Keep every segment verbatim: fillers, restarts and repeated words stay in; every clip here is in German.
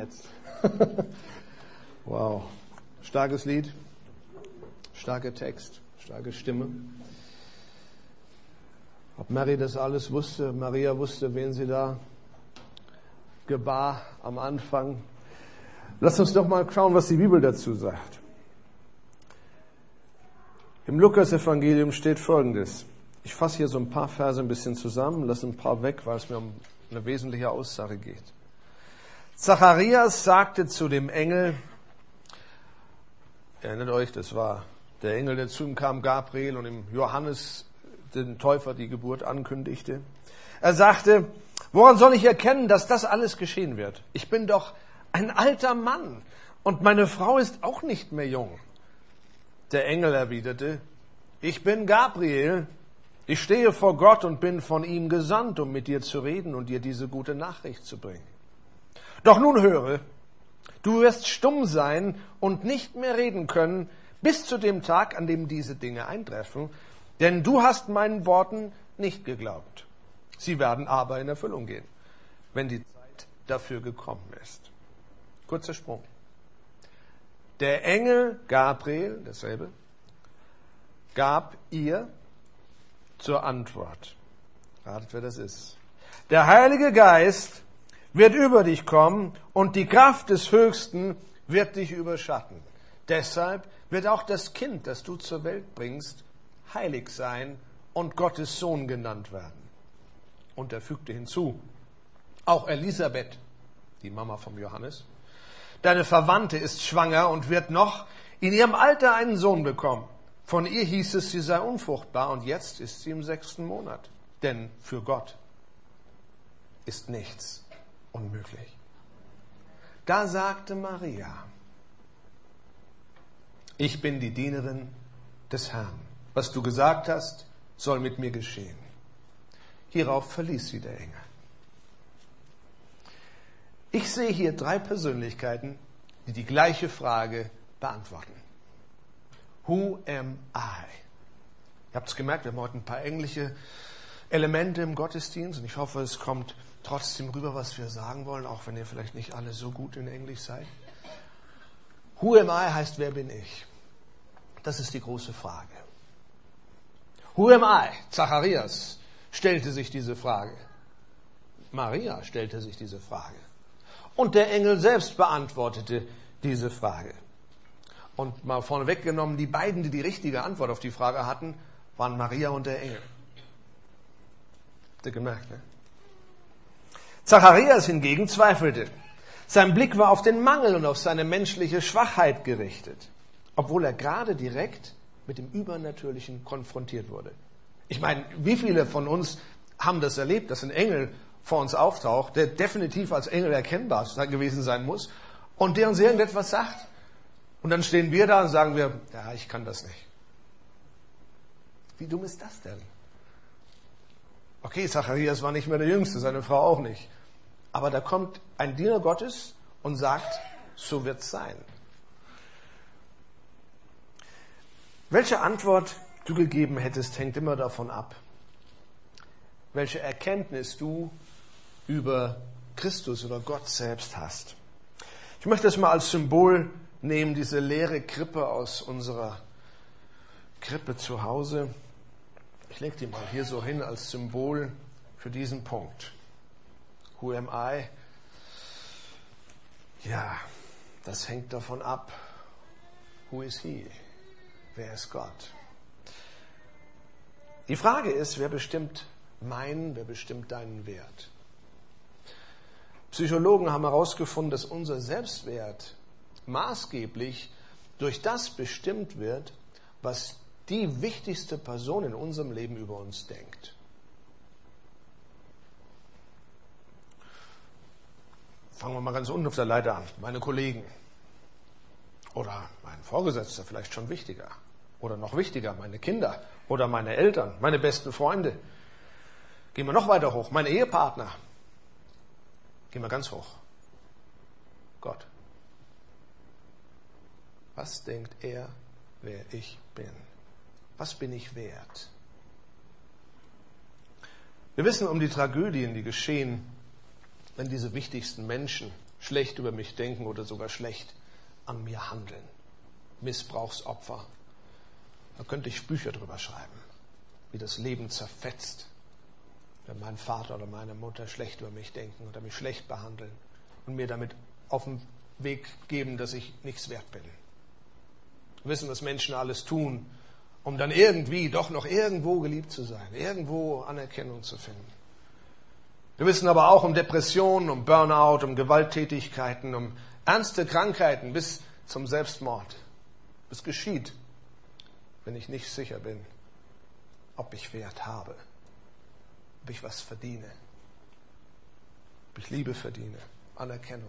jetzt. Wow. Starkes Lied, starker Text, starke Stimme. Ob Mary das alles wusste, Maria wusste, wen sie da gebar am Anfang. Lass uns doch mal schauen, was die Bibel dazu sagt. Im Lukas-Evangelium steht Folgendes. Ich fasse hier so ein paar Verse ein bisschen zusammen, lasse ein paar weg, weil es mir um eine wesentliche Aussage geht. Zacharias sagte zu dem Engel, erinnert euch, das war der Engel, der zu ihm kam, Gabriel, und im Johannes, den Täufer, die Geburt ankündigte. Er sagte, woran soll ich erkennen, dass das alles geschehen wird? Ich bin doch ein alter Mann und meine Frau ist auch nicht mehr jung. Der Engel erwiderte, ich bin Gabriel, ich stehe vor Gott und bin von ihm gesandt, um mit dir zu reden und dir diese gute Nachricht zu bringen. Doch nun höre, du wirst stumm sein und nicht mehr reden können, bis zu dem Tag, an dem diese Dinge eintreffen, denn du hast meinen Worten nicht geglaubt. Sie werden aber in Erfüllung gehen, wenn die Zeit dafür gekommen ist. Kurzer Sprung. Der Engel Gabriel, dasselbe, gab ihr zur Antwort. Ratet, wer das ist. Der Heilige Geist wird über dich kommen und die Kraft des Höchsten wird dich überschatten. Deshalb wird auch das Kind, das du zur Welt bringst, heilig sein und Gottes Sohn genannt werden. Und er fügte hinzu, auch Elisabeth, die Mama vom Johannes, deine Verwandte ist schwanger und wird noch in ihrem Alter einen Sohn bekommen. Von ihr hieß es, sie sei unfruchtbar und jetzt ist sie im sechsten Monat. Denn für Gott ist nichts unmöglich. Da sagte Maria, ich bin die Dienerin des Herrn. Was du gesagt hast, soll mit mir geschehen. Hierauf verließ sie der Engel. Ich sehe hier drei Persönlichkeiten, die die gleiche Frage beantworten. Who am I? Ihr habt es gemerkt, wir haben heute ein paar englische Elemente im Gottesdienst und ich hoffe, es kommt trotzdem rüber, was wir sagen wollen, auch wenn ihr vielleicht nicht alle so gut in Englisch seid. Who am I heißt, wer bin ich? Das ist die große Frage. Who am I? Zacharias stellte sich diese Frage. Maria stellte sich diese Frage. Und der Engel selbst beantwortete diese Frage. Und mal vorneweg genommen, die beiden, die die richtige Antwort auf die Frage hatten, waren Maria und der Engel. Habt ihr gemerkt, ne? Zacharias hingegen zweifelte. Sein Blick war auf den Mangel und auf seine menschliche Schwachheit gerichtet, obwohl er gerade direkt mit dem Übernatürlichen konfrontiert wurde. Ich meine, wie viele von uns haben das erlebt, dass ein Engel vor uns auftaucht, der definitiv als Engel erkennbar gewesen sein muss und der uns irgendetwas sagt. Und dann stehen wir da und sagen wir, ja, ich kann das nicht. Wie dumm ist das denn? Okay, Zacharias war nicht mehr der Jüngste, seine Frau auch nicht. Aber da kommt ein Diener Gottes und sagt, so wird's sein. Welche Antwort du gegeben hättest, hängt immer davon ab, welche Erkenntnis du über Christus oder Gott selbst hast. Ich möchte das mal als Symbol nehmen, diese leere Krippe aus unserer Krippe zu Hause. Ich lege die mal hier so hin als Symbol für diesen Punkt. Who am I? Ja, das hängt davon ab. Who is he? Wer ist Gott? Die Frage ist, wer bestimmt meinen, wer bestimmt deinen Wert? Psychologen haben herausgefunden, dass unser Selbstwert maßgeblich durch das bestimmt wird, was die wichtigste Person in unserem Leben über uns denkt. Fangen wir mal ganz unten auf der Leiter an. Meine Kollegen. Oder mein Vorgesetzter, vielleicht schon wichtiger. Oder noch wichtiger, meine Kinder. Oder meine Eltern, meine besten Freunde. Gehen wir noch weiter hoch. Meine Ehepartner. Gehen wir ganz hoch. Gott. Was denkt er, wer ich bin? Was bin ich wert? Wir wissen um die Tragödien, die geschehen, wenn diese wichtigsten Menschen schlecht über mich denken oder sogar schlecht an mir handeln. Missbrauchsopfer. Da könnte ich Bücher drüber schreiben, wie das Leben zerfetzt, wenn mein Vater oder meine Mutter schlecht über mich denken oder mich schlecht behandeln und mir damit auf den Weg geben, dass ich nichts wert bin. Wir wissen, was Menschen alles tun, um dann irgendwie doch noch irgendwo geliebt zu sein, irgendwo Anerkennung zu finden. Wir wissen aber auch um Depressionen, um Burnout, um Gewalttätigkeiten, um ernste Krankheiten bis zum Selbstmord. Es geschieht, wenn ich nicht sicher bin, ob ich Wert habe, ob ich was verdiene, ob ich Liebe verdiene, Anerkennung.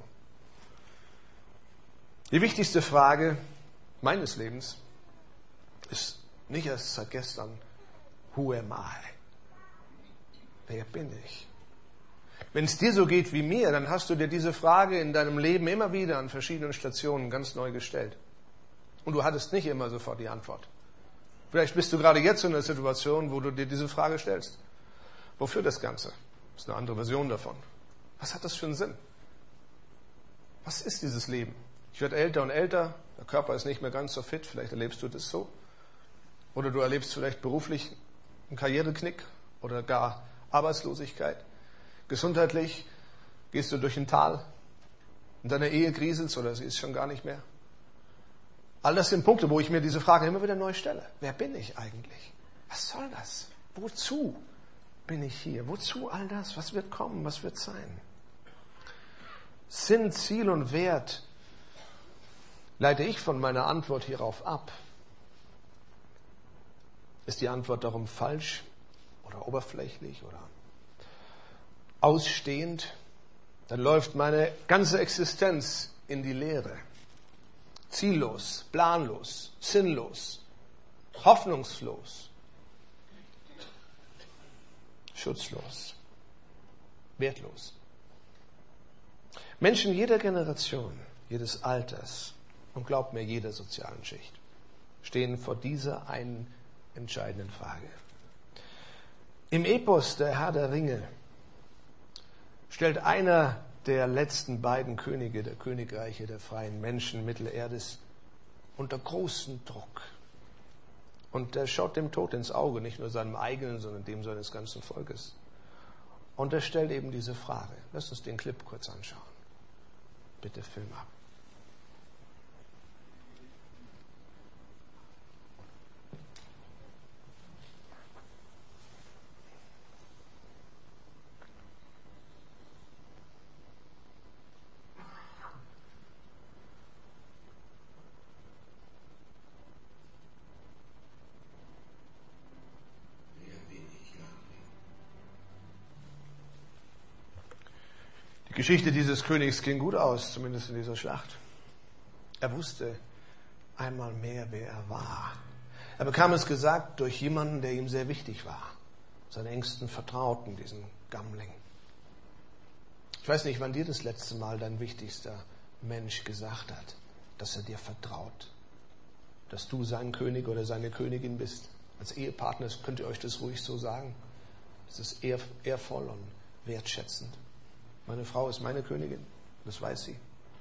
Die wichtigste Frage meines Lebens ist nicht erst seit gestern, who am I? Wer bin ich? Wenn es dir so geht wie mir, dann hast du dir diese Frage in deinem Leben immer wieder an verschiedenen Stationen ganz neu gestellt. Und du hattest nicht immer sofort die Antwort. Vielleicht bist du gerade jetzt in einer Situation, wo du dir diese Frage stellst. Wofür das Ganze? Das ist eine andere Version davon. Was hat das für einen Sinn? Was ist dieses Leben? Ich werde älter und älter, der Körper ist nicht mehr ganz so fit, vielleicht erlebst du das so. Oder du erlebst vielleicht beruflich einen Karriereknick oder gar Arbeitslosigkeit. Gesundheitlich gehst du durch ein Tal. In deiner Ehe kriselst oder sie ist schon gar nicht mehr. All das sind Punkte, wo ich mir diese Frage immer wieder neu stelle. Wer bin ich eigentlich? Was soll das? Wozu bin ich hier? Wozu all das? Was wird kommen? Was wird sein? Sinn, Ziel und Wert leite ich von meiner Antwort hierauf ab. Ist die Antwort darum falsch oder oberflächlich oder ausstehend? Dann läuft meine ganze Existenz in die Leere. Ziellos, planlos, sinnlos, hoffnungslos, schutzlos, wertlos. Menschen jeder Generation, jedes Alters und glaubt mir, jeder sozialen Schicht stehen vor dieser einen entscheidenden Frage. Im Epos Der Herr der Ringe stellt einer der letzten beiden Könige der Königreiche der freien Menschen Mittelerdes unter großen Druck. Und er schaut dem Tod ins Auge, nicht nur seinem eigenen, sondern dem seines ganzen Volkes. Und er stellt eben diese Frage. Lass uns den Clip kurz anschauen. Bitte Film ab. Die Geschichte dieses Königs ging gut aus, zumindest in dieser Schlacht. Er wusste einmal mehr, wer er war. Er bekam es gesagt durch jemanden, der ihm sehr wichtig war. Seinen engsten Vertrauten, diesen Gamling. Ich weiß nicht, wann dir das letzte Mal dein wichtigster Mensch gesagt hat, dass er dir vertraut. Dass du sein König oder seine Königin bist. Als Ehepartner könnt ihr euch das ruhig so sagen. Es ist ehr, ehrvoll und wertschätzend. Meine Frau ist meine Königin, das weiß sie.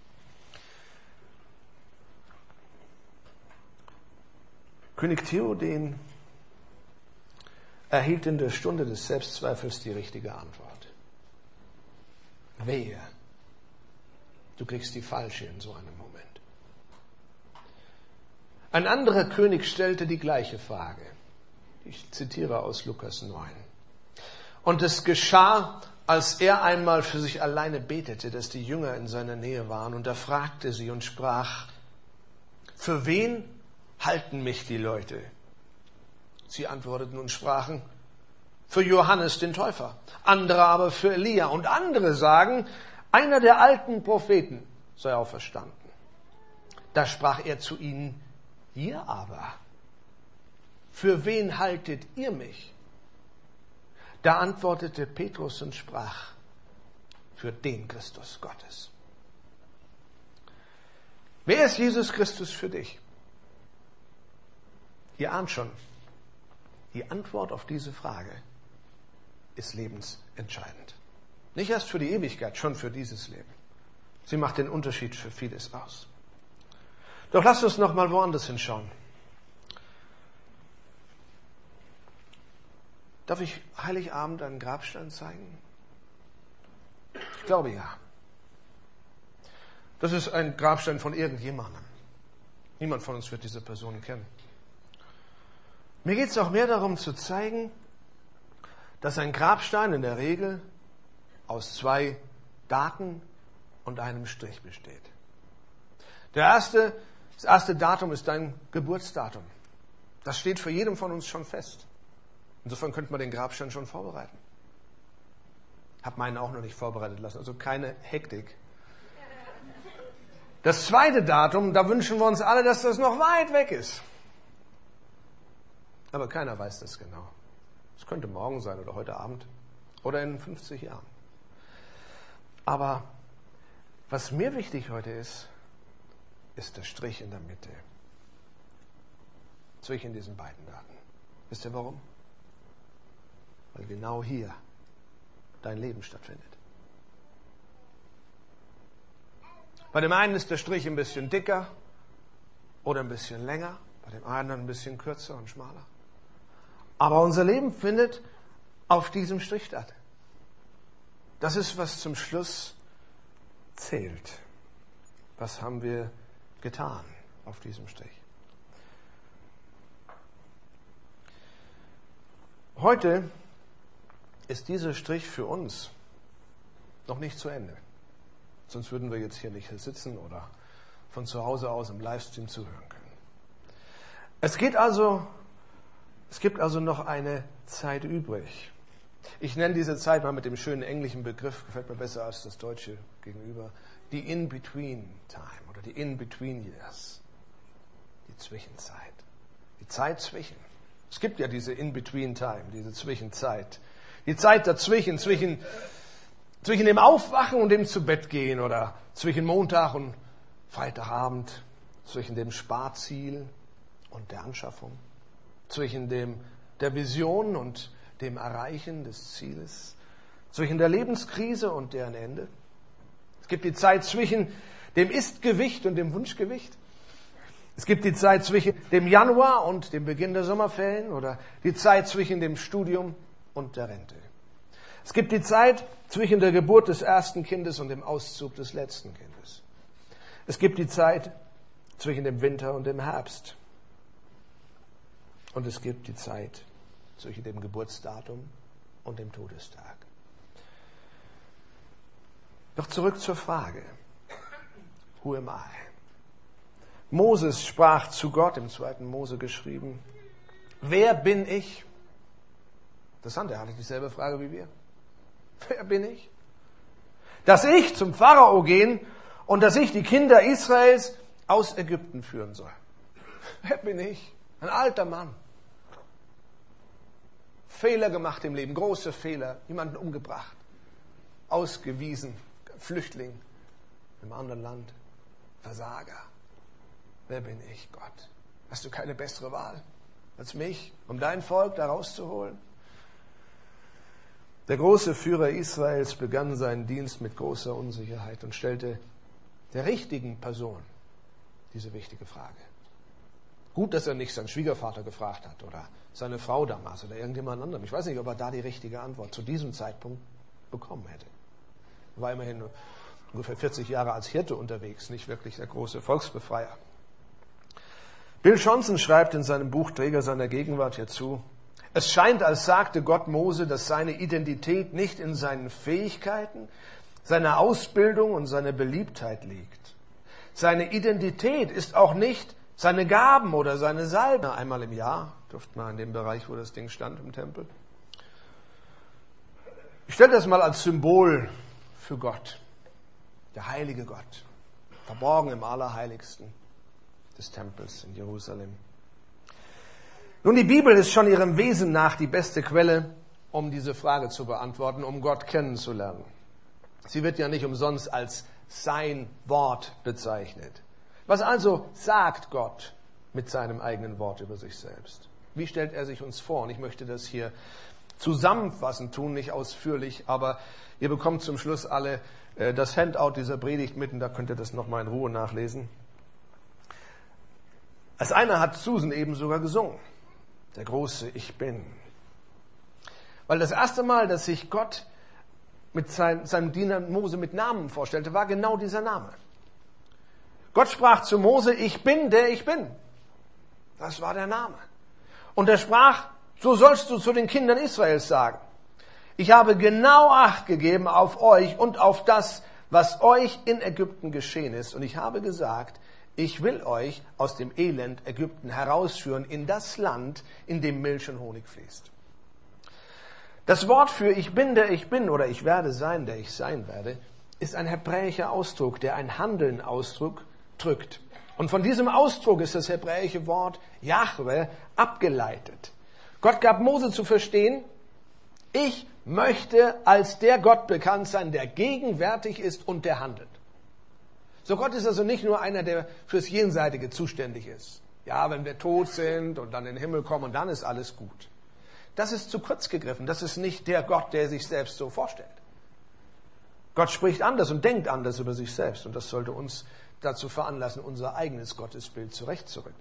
König Theoden erhielt in der Stunde des Selbstzweifels die richtige Antwort. Wehe, du kriegst die falsche in so einem Moment. Ein anderer König stellte die gleiche Frage. Ich zitiere aus Lukas neun. Und es geschah, als er einmal für sich alleine betete, dass die Jünger in seiner Nähe waren, und er fragte sie und sprach, für wen halten mich die Leute? Sie antworteten und sprachen, für Johannes den Täufer, andere aber für Elia, und andere sagen, einer der alten Propheten sei auferstanden. Da sprach er zu ihnen, ihr aber, für wen haltet ihr mich? Da antwortete Petrus und sprach, für den Christus Gottes. Wer ist Jesus Christus für dich? Ihr ahnt schon, die Antwort auf diese Frage ist lebensentscheidend. Nicht erst für die Ewigkeit, schon für dieses Leben. Sie macht den Unterschied für vieles aus. Doch lasst uns noch mal woanders hinschauen. Darf ich Heiligabend einen Grabstein zeigen? Ich glaube ja. Das ist ein Grabstein von irgendjemandem. Niemand von uns wird diese Person kennen. Mir geht es auch mehr darum zu zeigen, dass ein Grabstein in der Regel aus zwei Daten und einem Strich besteht. Der erste, das erste Datum ist dein Geburtsdatum. Das steht für jedem von uns schon fest. Insofern könnte man den Grabstein schon vorbereiten. Hab meinen auch noch nicht vorbereitet lassen, also keine Hektik. Das zweite Datum, da wünschen wir uns alle, dass das noch weit weg ist. Aber keiner weiß das genau. Es könnte morgen sein oder heute Abend oder in fünfzig Jahren. Aber was mir wichtig heute ist, ist der Strich in der Mitte. Zwischen diesen beiden Daten. Wisst ihr warum? Weil genau hier dein Leben stattfindet. Bei dem einen ist der Strich ein bisschen dicker oder ein bisschen länger, bei dem anderen ein bisschen kürzer und schmaler. Aber unser Leben findet auf diesem Strich statt. Das ist, was zum Schluss zählt. Was haben wir getan auf diesem Strich? Heute ist dieser Strich für uns noch nicht zu Ende. Sonst würden wir jetzt hier nicht sitzen oder von zu Hause aus im Livestream zuhören können. Es geht also, es gibt also noch eine Zeit übrig. Ich nenne diese Zeit mal mit dem schönen englischen Begriff, gefällt mir besser als das deutsche gegenüber, die In-Between-Time oder die In-Between-Years. Die Zwischenzeit. Die Zeit zwischen. Es gibt ja diese In-Between-Time, diese Zwischenzeit. Die Zeit dazwischen, zwischen, zwischen dem Aufwachen und dem Zubettgehen oder zwischen Montag und Freitagabend, zwischen dem Sparziel und der Anschaffung, zwischen dem, der Vision und dem Erreichen des Zieles, zwischen der Lebenskrise und deren Ende. Es gibt die Zeit zwischen dem Ist-Gewicht und dem Wunschgewicht. Es gibt die Zeit zwischen dem Januar und dem Beginn der Sommerferien oder die Zeit zwischen dem Studium und der Rente. Es gibt die Zeit zwischen der Geburt des ersten Kindes und dem Auszug des letzten Kindes. Es gibt die Zeit zwischen dem Winter und dem Herbst. Und es gibt die Zeit zwischen dem Geburtsdatum und dem Todestag. Doch zurück zur Frage. Who am I? Moses sprach zu Gott, im zweiten Mose geschrieben, wer bin ich? Interessant, er hatte dieselbe Frage wie wir. Wer bin ich? Dass ich zum Pharao gehen und dass ich die Kinder Israels aus Ägypten führen soll. Wer bin ich? Ein alter Mann. Fehler gemacht im Leben, große Fehler, jemanden umgebracht, ausgewiesen, Flüchtling im anderen Land, Versager. Wer bin ich, Gott? Hast du keine bessere Wahl als mich, um dein Volk da rauszuholen? Der große Führer Israels begann seinen Dienst mit großer Unsicherheit und stellte der richtigen Person diese wichtige Frage. Gut, dass er nicht seinen Schwiegervater gefragt hat oder seine Frau damals oder irgendjemand anderem. Ich weiß nicht, ob er da die richtige Antwort zu diesem Zeitpunkt bekommen hätte. Er war immerhin ungefähr vierzig Jahre als Hirte unterwegs, nicht wirklich der große Volksbefreier. Bill Johnson schreibt in seinem Buch Träger seiner Gegenwart hierzu, es scheint, als sagte Gott Mose, dass seine Identität nicht in seinen Fähigkeiten, seiner Ausbildung und seiner Beliebtheit liegt. Seine Identität ist auch nicht seine Gaben oder seine Salben. Einmal im Jahr, durfte man in dem Bereich, wo das Ding stand im Tempel. Ich stelle das mal als Symbol für Gott, der heilige Gott, verborgen im Allerheiligsten des Tempels in Jerusalem. Nun, die Bibel ist schon ihrem Wesen nach die beste Quelle, um diese Frage zu beantworten, um Gott kennenzulernen. Sie wird ja nicht umsonst als sein Wort bezeichnet. Was also sagt Gott mit seinem eigenen Wort über sich selbst? Wie stellt er sich uns vor? Und ich möchte das hier zusammenfassend tun, nicht ausführlich, aber ihr bekommt zum Schluss alle äh, das Handout dieser Predigt mitten, da könnt ihr das nochmal in Ruhe nachlesen. Als einer hat Susan eben sogar gesungen, der große Ich Bin. Weil das erste Mal, dass sich Gott mit sein, seinem Diener Mose mit Namen vorstellte, war genau dieser Name. Gott sprach zu Mose, ich bin, der ich bin. Das war der Name. Und er sprach, so sollst du zu den Kindern Israels sagen. Ich habe genau Acht gegeben auf euch und auf das, was euch in Ägypten geschehen ist. Und ich habe gesagt, ich will euch aus dem Elend Ägypten herausführen in das Land, in dem Milch und Honig fließt. Das Wort für ich bin, der ich bin oder ich werde sein, der ich sein werde, ist ein hebräischer Ausdruck, der ein Handeln Ausdruck drückt. Und von diesem Ausdruck ist das hebräische Wort Jahwe abgeleitet. Gott gab Mose zu verstehen, ich möchte als der Gott bekannt sein, der gegenwärtig ist und der handelt. So Gott ist also nicht nur einer, der fürs Jenseitige zuständig ist. Ja, wenn wir tot sind und dann in den Himmel kommen und dann ist alles gut. Das ist zu kurz gegriffen. Das ist nicht der Gott, der sich selbst so vorstellt. Gott spricht anders und denkt anders über sich selbst. Und das sollte uns dazu veranlassen, unser eigenes Gottesbild zurechtzurücken.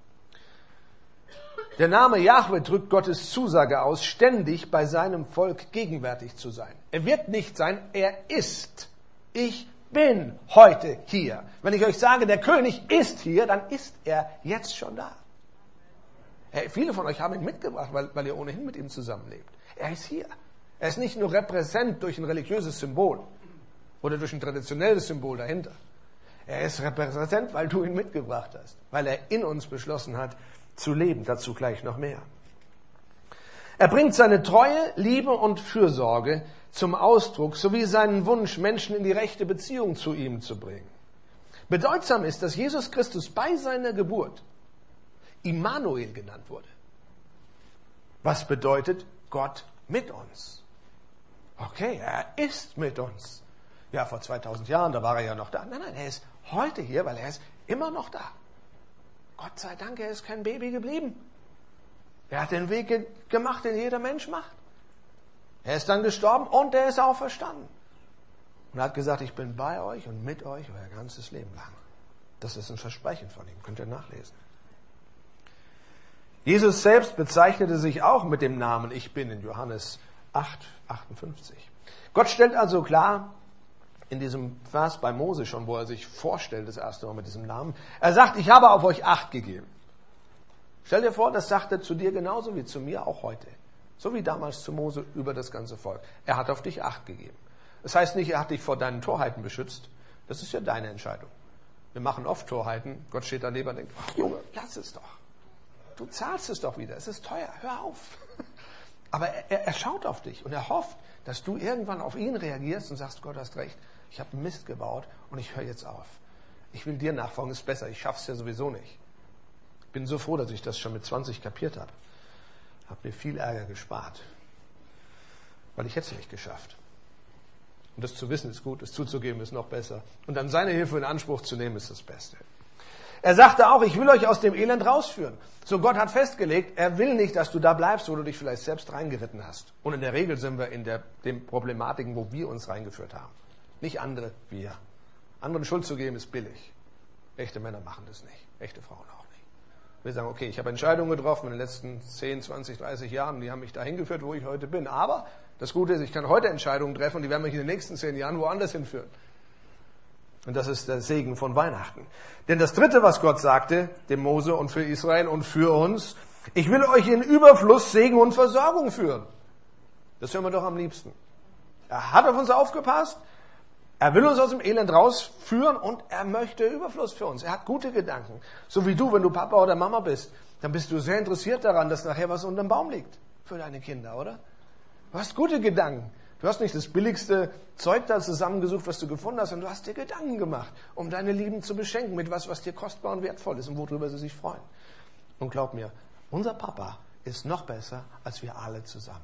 Der Name Jahwe drückt Gottes Zusage aus, ständig bei seinem Volk gegenwärtig zu sein. Er wird nicht sein, er ist. Ich bin heute hier. Wenn ich euch sage, der König ist hier, dann ist er jetzt schon da. Hey, viele von euch haben ihn mitgebracht, weil, weil ihr ohnehin mit ihm zusammenlebt. Er ist hier. Er ist nicht nur repräsent durch ein religiöses Symbol oder durch ein traditionelles Symbol dahinter. Er ist repräsent, weil du ihn mitgebracht hast, weil er in uns beschlossen hat, zu leben. Dazu gleich noch mehr. Er bringt seine Treue, Liebe und Fürsorge zum Ausdruck, sowie seinen Wunsch, Menschen in die rechte Beziehung zu ihm zu bringen. Bedeutsam ist, dass Jesus Christus bei seiner Geburt Immanuel genannt wurde. Was bedeutet Gott mit uns? Okay, er ist mit uns. Ja, vor zweitausend Jahren, da war er ja noch da. Nein, nein, er ist heute hier, weil er ist immer noch da. Gott sei Dank, er ist kein Baby geblieben. Er hat den Weg ge- gemacht, den jeder Mensch macht. Er ist dann gestorben und er ist auferstanden. Und er hat gesagt, ich bin bei euch und mit euch euer ganzes Leben lang. Das ist ein Versprechen von ihm, könnt ihr nachlesen. Jesus selbst bezeichnete sich auch mit dem Namen Ich bin in Johannes acht, achtundfünfzig. Gott stellt also klar, in diesem Vers bei Mose schon, wo er sich vorstellt, das erste Mal mit diesem Namen, er sagt, ich habe auf euch Acht gegeben. Stell dir vor, das sagt er zu dir genauso wie zu mir auch heute. So wie damals zu Mose über das ganze Volk. Er hat auf dich Acht gegeben. Das heißt nicht, er hat dich vor deinen Torheiten beschützt. Das ist ja deine Entscheidung. Wir machen oft Torheiten. Gott steht daneben und denkt, ach Junge, lass es doch. Du zahlst es doch wieder. Es ist teuer. Hör auf. Aber er, er schaut auf dich und er hofft, dass du irgendwann auf ihn reagierst und sagst, Gott, hast recht. Ich habe Mist gebaut und ich höre jetzt auf. Ich will dir nachfolgen, ist besser. Ich schaff's ja sowieso nicht. Ich bin so froh, dass ich das schon mit zwanzig kapiert habe. Hab mir viel Ärger gespart. Weil ich hätte es nicht geschafft. Und das zu wissen ist gut, es zuzugeben ist noch besser. Und dann seine Hilfe in Anspruch zu nehmen ist das Beste. Er sagte auch, ich will euch aus dem Elend rausführen. So Gott hat festgelegt, er will nicht, dass du da bleibst, wo du dich vielleicht selbst reingeritten hast. Und in der Regel sind wir in der, den Problematiken, wo wir uns reingeführt haben. Nicht andere, wir. Anderen Schuld zu geben ist billig. Echte Männer machen das nicht. Echte Frauen auch nicht. Wir sagen, okay, ich habe Entscheidungen getroffen in den letzten zehn, zwanzig, dreißig Jahren, die haben mich dahin geführt, wo ich heute bin. Aber das Gute ist, ich kann heute Entscheidungen treffen und die werden mich in den nächsten zehn Jahren woanders hinführen. Und das ist der Segen von Weihnachten. Denn das Dritte, was Gott sagte, dem Mose und für Israel und für uns, ich will euch in Überfluss Segen und Versorgung führen. Das hören wir doch am liebsten. Er hat auf uns aufgepasst, er will uns aus dem Elend rausführen und er möchte Überfluss für uns. Er hat gute Gedanken. So wie du, wenn du Papa oder Mama bist, dann bist du sehr interessiert daran, dass nachher was unterm Baum liegt für deine Kinder, oder? Du hast gute Gedanken. Du hast nicht das billigste Zeug da zusammengesucht, was du gefunden hast, sondern du hast dir Gedanken gemacht, um deine Lieben zu beschenken mit was, was dir kostbar und wertvoll ist und worüber sie sich freuen. Und glaub mir, unser Papa ist noch besser als wir alle zusammen.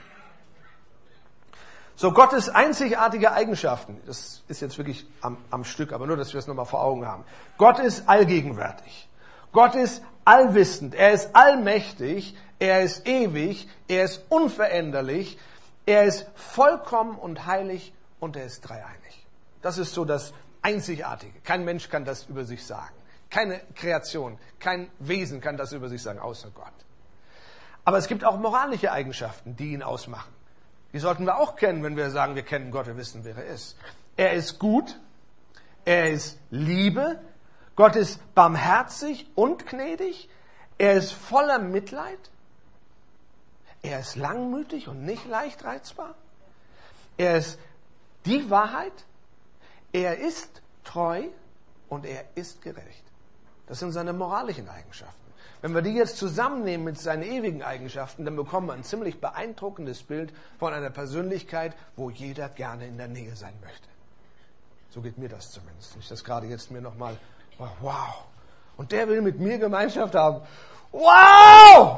So, Gottes einzigartige Eigenschaften, das ist jetzt wirklich am, am Stück, aber nur, dass wir es nochmal vor Augen haben. Gott ist allgegenwärtig. Gott ist allwissend. Er ist allmächtig. Er ist ewig, er ist unveränderlich, er ist vollkommen und heilig und er ist dreieinig. Das ist so das Einzigartige. Kein Mensch kann das über sich sagen. Keine Kreation, kein Wesen kann das über sich sagen, außer Gott. Aber es gibt auch moralische Eigenschaften, die ihn ausmachen. Die sollten wir auch kennen, wenn wir sagen, wir kennen Gott, wir wissen, wer er ist. Er ist gut, er ist Liebe, Gott ist barmherzig und gnädig, er ist voller Mitleid, er ist langmütig und nicht leicht reizbar, er ist die Wahrheit, er ist treu und er ist gerecht. Das sind seine moralischen Eigenschaften. Wenn wir die jetzt zusammennehmen mit seinen ewigen Eigenschaften, dann bekommen wir ein ziemlich beeindruckendes Bild von einer Persönlichkeit, wo jeder gerne in der Nähe sein möchte. So geht mir das zumindest. Ich das gerade jetzt mir nochmal, wow. Und der will mit mir Gemeinschaft haben. Wow!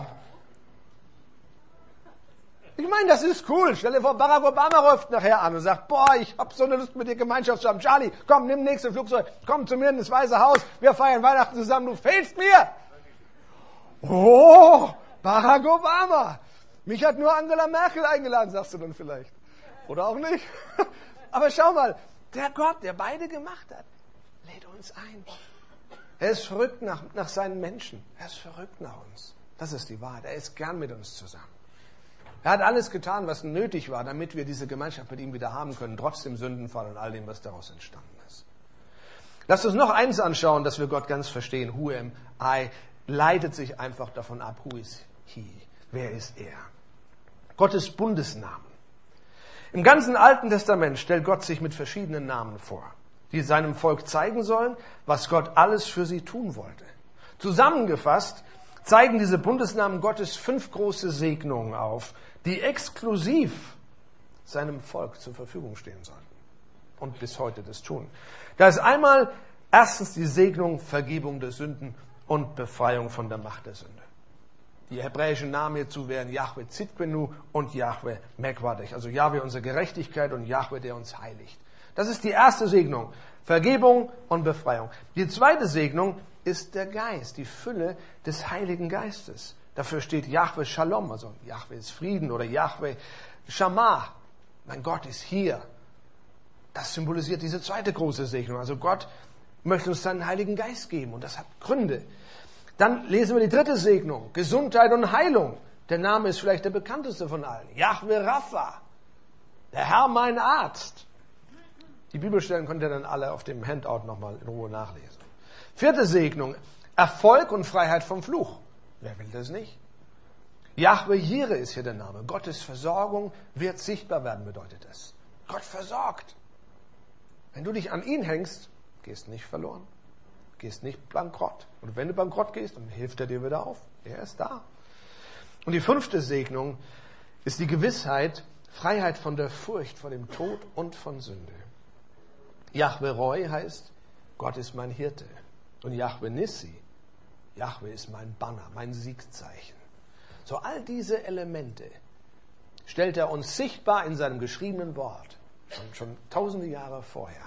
Ich meine, das ist cool. Stell dir vor, Barack Obama ruft nachher an und sagt, boah, ich hab so eine Lust mit dir Gemeinschaft zu haben. Charlie, komm, nimm nächstes Flugzeug, komm zu mir ins Weiße Haus, wir feiern Weihnachten zusammen, du fehlst mir. Oh, Barack Obama. Mich hat nur Angela Merkel eingeladen, sagst du dann vielleicht. Oder auch nicht. Aber schau mal, der Gott, der beide gemacht hat, lädt uns ein. Er ist verrückt nach, nach seinen Menschen. Er ist verrückt nach uns. Das ist die Wahrheit. Er ist gern mit uns zusammen. Er hat alles getan, was nötig war, damit wir diese Gemeinschaft mit ihm wieder haben können, trotz dem Sündenfall und all dem, was daraus entstanden ist. Lasst uns noch eins anschauen, dass wir Gott ganz verstehen. Who am I? Leitet sich einfach davon ab, who is he? Wer ist er? Gottes Bundesnamen. Im ganzen Alten Testament stellt Gott sich mit verschiedenen Namen vor, die seinem Volk zeigen sollen, was Gott alles für sie tun wollte. Zusammengefasst zeigen diese Bundesnamen Gottes fünf große Segnungen auf, die exklusiv seinem Volk zur Verfügung stehen sollten und bis heute das tun. Da ist einmal erstens die Segnung, Vergebung der Sünden und Befreiung von der Macht der Sünde. Die hebräischen Namen hierzu wären Jahwe Tzidkenu und Jahwe Mekwadech, also Jahwe unsere Gerechtigkeit und Jahwe, der uns heiligt. Das ist die erste Segnung, Vergebung und Befreiung. Die zweite Segnung ist der Geist, die Fülle des Heiligen Geistes. Dafür steht Jahwe Shalom, also Jahwe ist Frieden, oder Jahwe Shammah, mein Gott ist hier. Das symbolisiert diese zweite große Segnung. Also Gott möchte uns seinen Heiligen Geist geben und das hat Gründe. Dann lesen wir die dritte Segnung, Gesundheit und Heilung. Der Name ist vielleicht der bekannteste von allen. Jahwe Rapha, der Herr mein Arzt. Die Bibelstellen könnt ihr dann alle auf dem Handout nochmal in Ruhe nachlesen. Vierte Segnung, Erfolg und Freiheit vom Fluch. Wer will das nicht? Jahwe Jireh ist hier der Name. Gottes Versorgung wird sichtbar werden, bedeutet das. Gott versorgt. Wenn du dich an ihn hängst, gehst nicht verloren. Gehst nicht bankrott. Und wenn du bankrott gehst, dann hilft er dir wieder auf. Er ist da. Und die fünfte Segnung ist die Gewissheit, Freiheit von der Furcht, vor dem Tod und von Sünde. Jahwe Roi heißt, Gott ist mein Hirte. Und Jahwe Nissi, Jahwe ist mein Banner, mein Siegzeichen. So all diese Elemente stellt er uns sichtbar in seinem geschriebenen Wort, schon, schon tausende Jahre vorher,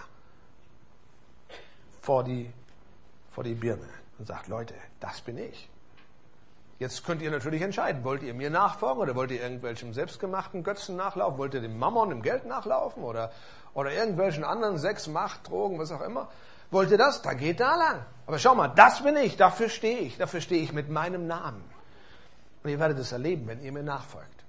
vor die, vor die Birne und sagt, Leute, das bin ich. Jetzt könnt ihr natürlich entscheiden, wollt ihr mir nachfolgen oder wollt ihr irgendwelchem selbstgemachten Götzen nachlaufen, wollt ihr dem Mammon, dem Geld nachlaufen oder, oder irgendwelchen anderen Sex, Macht, Drogen, was auch immer. Wollt ihr das? Dann geht da lang. Aber schau mal, das bin ich, dafür stehe ich, dafür stehe ich mit meinem Namen. Und ihr werdet es erleben, wenn ihr mir nachfolgt.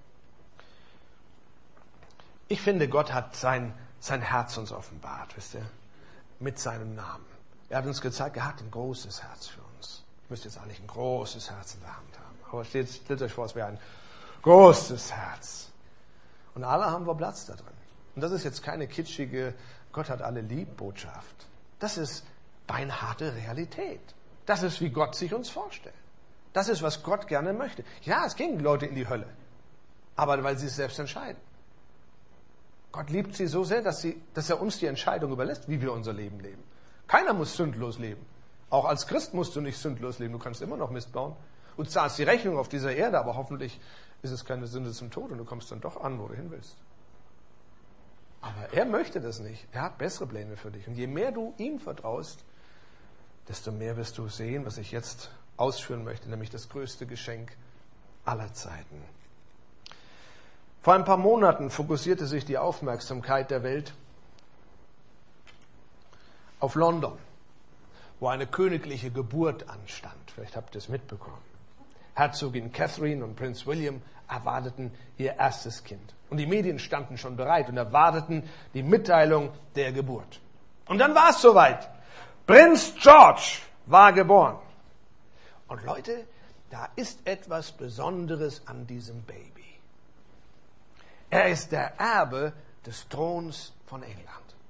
Ich finde, Gott hat sein, sein Herz uns offenbart, wisst ihr, mit seinem Namen. Er hat uns gezeigt, er hat ein großes Herz für uns. Ihr müsst jetzt eigentlich ein großes Herz in der Hand haben. Aber stellt, stellt euch vor, es wäre ein großes Herz. Und alle haben wir Platz da drin. Und das ist jetzt keine kitschige, Gott hat alle lieb Botschaft. Das ist beinharte Realität. Das ist, wie Gott sich uns vorstellt. Das ist, was Gott gerne möchte. Ja, es gehen Leute in die Hölle. Aber weil sie es selbst entscheiden. Gott liebt sie so sehr, dass, sie, dass er uns die Entscheidung überlässt, wie wir unser Leben leben. Keiner muss sündlos leben. Auch als Christ musst du nicht sündlos leben. Du kannst immer noch Mist bauen. Du zahlst die Rechnung auf dieser Erde, aber hoffentlich ist es keine Sünde zum Tod und du kommst dann doch an, wo du hin willst. Aber er möchte das nicht. Er hat bessere Pläne für dich. Und je mehr du ihm vertraust, desto mehr wirst du sehen, was ich jetzt ausführen möchte, nämlich das größte Geschenk, aller Zeiten. Vor ein paar Monaten fokussierte sich die Aufmerksamkeit der Welt auf London, wo eine königliche Geburt anstand. Vielleicht habt ihr es mitbekommen. Herzogin Catherine und Prinz William erwarteten ihr erstes Kind. Und die Medien standen schon bereit und erwarteten die Mitteilung der Geburt. Und dann war es soweit. Prinz George war geboren. Und Leute, da ist etwas Besonderes an diesem Baby. Er ist der Erbe des Throns von England.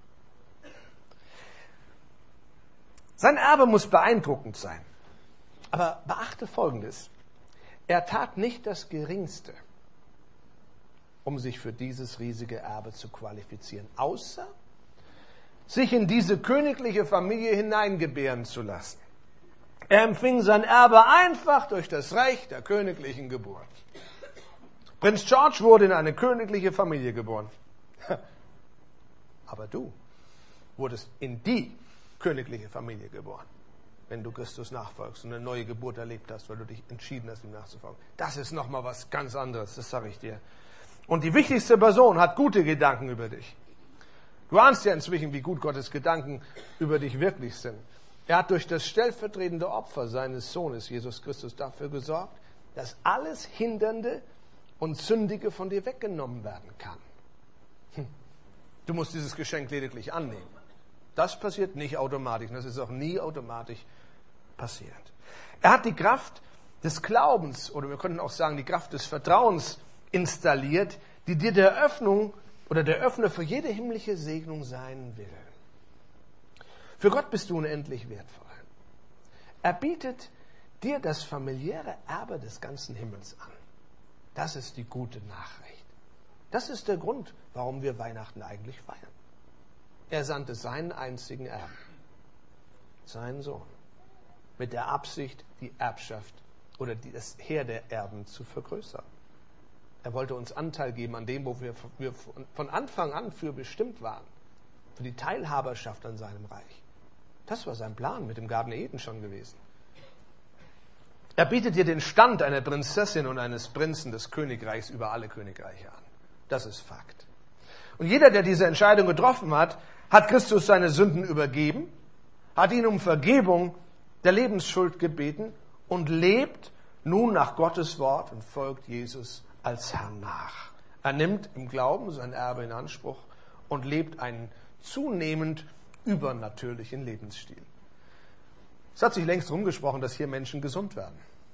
Sein Erbe muss beeindruckend sein. Aber beachte Folgendes. Er tat nicht das Geringste, um sich für dieses riesige Erbe zu qualifizieren, außer sich in diese königliche Familie hineingebären zu lassen. Er empfing sein Erbe einfach durch das Recht der königlichen Geburt. Prinz George wurde in eine königliche Familie geboren. Aber du wurdest in die königliche Familie geboren, wenn du Christus nachfolgst und eine neue Geburt erlebt hast, weil du dich entschieden hast, ihm nachzufolgen. Das ist nochmal was ganz anderes, das sage ich dir. Und die wichtigste Person hat gute Gedanken über dich. Du ahnst ja inzwischen, wie gut Gottes Gedanken über dich wirklich sind. Er hat durch das stellvertretende Opfer seines Sohnes, Jesus Christus, dafür gesorgt, dass alles Hindernde und Sündige von dir weggenommen werden kann. Hm. Du musst dieses Geschenk lediglich annehmen. Das passiert nicht automatisch. Und das ist auch nie automatisch passiert. Er hat die Kraft des Glaubens, oder wir könnten auch sagen, die Kraft des Vertrauens installiert, die dir der Öffnung oder der Öffner für jede himmlische Segnung sein will. Für Gott bist du unendlich wertvoll. Er bietet dir das familiäre Erbe des ganzen Himmels an. Das ist die gute Nachricht. Das ist der Grund, warum wir Weihnachten eigentlich feiern. Er sandte seinen einzigen Erben, seinen Sohn, mit der Absicht, die Erbschaft oder das Heer der Erben zu vergrößern. Er wollte uns Anteil geben an dem, wo wir von Anfang an für bestimmt waren, für die Teilhaberschaft an seinem Reich. Das war sein Plan mit dem Garten Eden schon gewesen. Er bietet dir den Stand einer Prinzessin und eines Prinzen des Königreichs über alle Königreiche an. Das ist Fakt. Und jeder, der diese Entscheidung getroffen hat, hat Christus seine Sünden übergeben, hat ihn um Vergebung der Lebensschuld gebeten und lebt nun nach Gottes Wort und folgt Jesus als Herrn nach. Er nimmt im Glauben sein Erbe in Anspruch und lebt einen zunehmend übernatürlichen Lebensstil. Es hat sich längst rumgesprochen, dass hier Menschen gesund werden.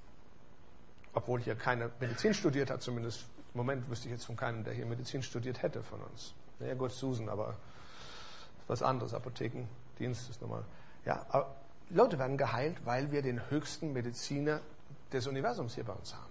Obwohl hier keiner Medizin studiert hat, zumindest im Moment wüsste ich jetzt von keinem, der hier Medizin studiert hätte von uns. Ja gut, Susan, aber was anderes, Apothekendienst ist nochmal. Ja, aber Leute werden geheilt, weil wir den höchsten Mediziner des Universums hier bei uns haben.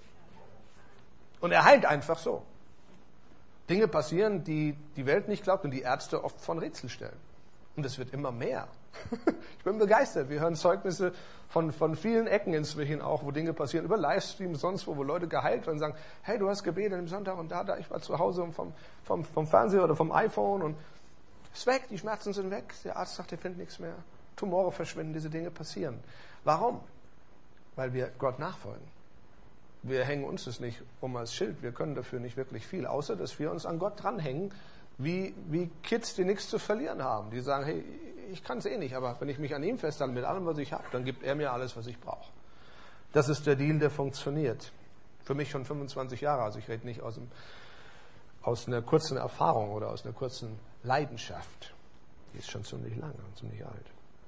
Und er heilt einfach so. Dinge passieren, die die Welt nicht glaubt und die Ärzte oft von Rätsel stellen. Und es wird immer mehr. Ich bin begeistert. Wir hören Zeugnisse von, von vielen Ecken inzwischen auch, wo Dinge passieren, über Livestreams, sonst wo, wo Leute geheilt werden und sagen, hey, du hast gebetet am Sonntag und da, da, ich war zu Hause und vom, vom, vom Fernseher oder vom iPhone und es ist weg, die Schmerzen sind weg. Der Arzt sagt, er findet nichts mehr. Tumore verschwinden, diese Dinge passieren. Warum? Weil wir Gott nachfolgen. Wir hängen uns das nicht um als Schild. Wir können dafür nicht wirklich viel, außer dass wir uns an Gott dranhängen, wie, wie Kids, die nichts zu verlieren haben. Die sagen, hey, ich kann es eh nicht, aber wenn ich mich an ihm festhalte mit allem, was ich habe, dann gibt er mir alles, was ich brauche. Das ist der Deal, der funktioniert. Für mich schon fünfundzwanzig Jahre, also ich rede nicht aus, dem, aus einer kurzen Erfahrung oder aus einer kurzen Leidenschaft. Die ist schon ziemlich lang und ziemlich alt.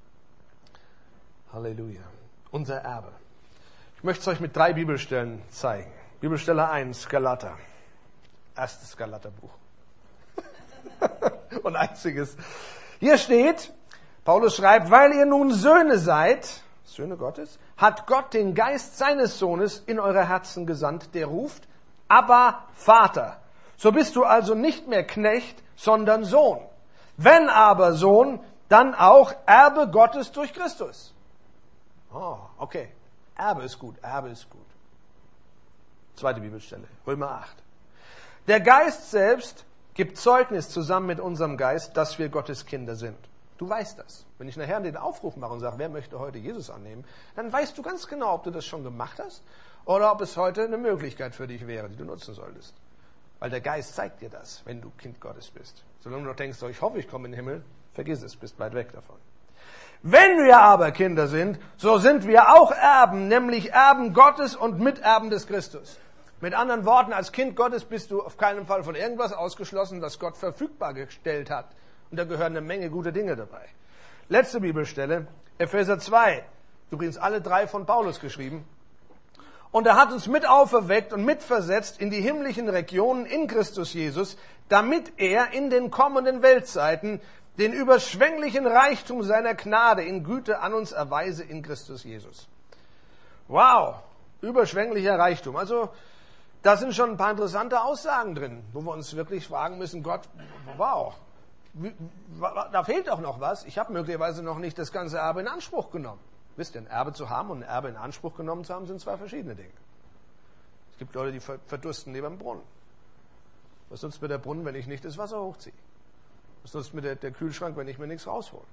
Halleluja. Unser Erbe. Ich möchte es euch mit drei Bibelstellen zeigen. Bibelstelle eins, Galater. Erstes Galaterbuch. Und einziges. Hier steht, Paulus schreibt, weil ihr nun Söhne seid, Söhne Gottes, hat Gott den Geist seines Sohnes in eure Herzen gesandt, der ruft, Abba, Vater. So bist du also nicht mehr Knecht, sondern Sohn. Wenn aber Sohn, dann auch Erbe Gottes durch Christus. Oh, okay. Erbe ist gut, Erbe ist gut. Zweite Bibelstelle, Römer acht. Der Geist selbst gibt Zeugnis zusammen mit unserem Geist, dass wir Gottes Kinder sind. Du weißt das. Wenn ich nachher den Aufruf mache und sage, wer möchte heute Jesus annehmen, dann weißt du ganz genau, ob du das schon gemacht hast oder ob es heute eine Möglichkeit für dich wäre, die du nutzen solltest. Weil der Geist zeigt dir das, wenn du Kind Gottes bist. Solange du noch denkst, so, ich hoffe, ich komme in den Himmel, vergiss es, bist weit weg davon. Wenn wir aber Kinder sind, so sind wir auch Erben, nämlich Erben Gottes und Miterben des Christus. Mit anderen Worten, als Kind Gottes bist du auf keinen Fall von irgendwas ausgeschlossen, was Gott verfügbar gestellt hat. Und da gehören eine Menge gute Dinge dabei. Letzte Bibelstelle, Epheser zwei. Übrigens alle drei von Paulus geschrieben. Und er hat uns mit auferweckt und mitversetzt in die himmlischen Regionen in Christus Jesus, damit er in den kommenden Weltzeiten den überschwänglichen Reichtum seiner Gnade in Güte an uns erweise in Christus Jesus. Wow, überschwänglicher Reichtum. Also da sind schon ein paar interessante Aussagen drin, wo wir uns wirklich fragen müssen, Gott, wow, wie, da fehlt doch noch was. Ich habe möglicherweise noch nicht das ganze Erbe in Anspruch genommen. Wisst ihr, ein Erbe zu haben und ein Erbe in Anspruch genommen zu haben, sind zwei verschiedene Dinge. Es gibt Leute, die verdursten neben dem Brunnen. Was nutzt mir der Brunnen, wenn ich nicht das Wasser hochziehe? Was nutzt mir der, der Kühlschrank, wenn ich mir nichts raushole?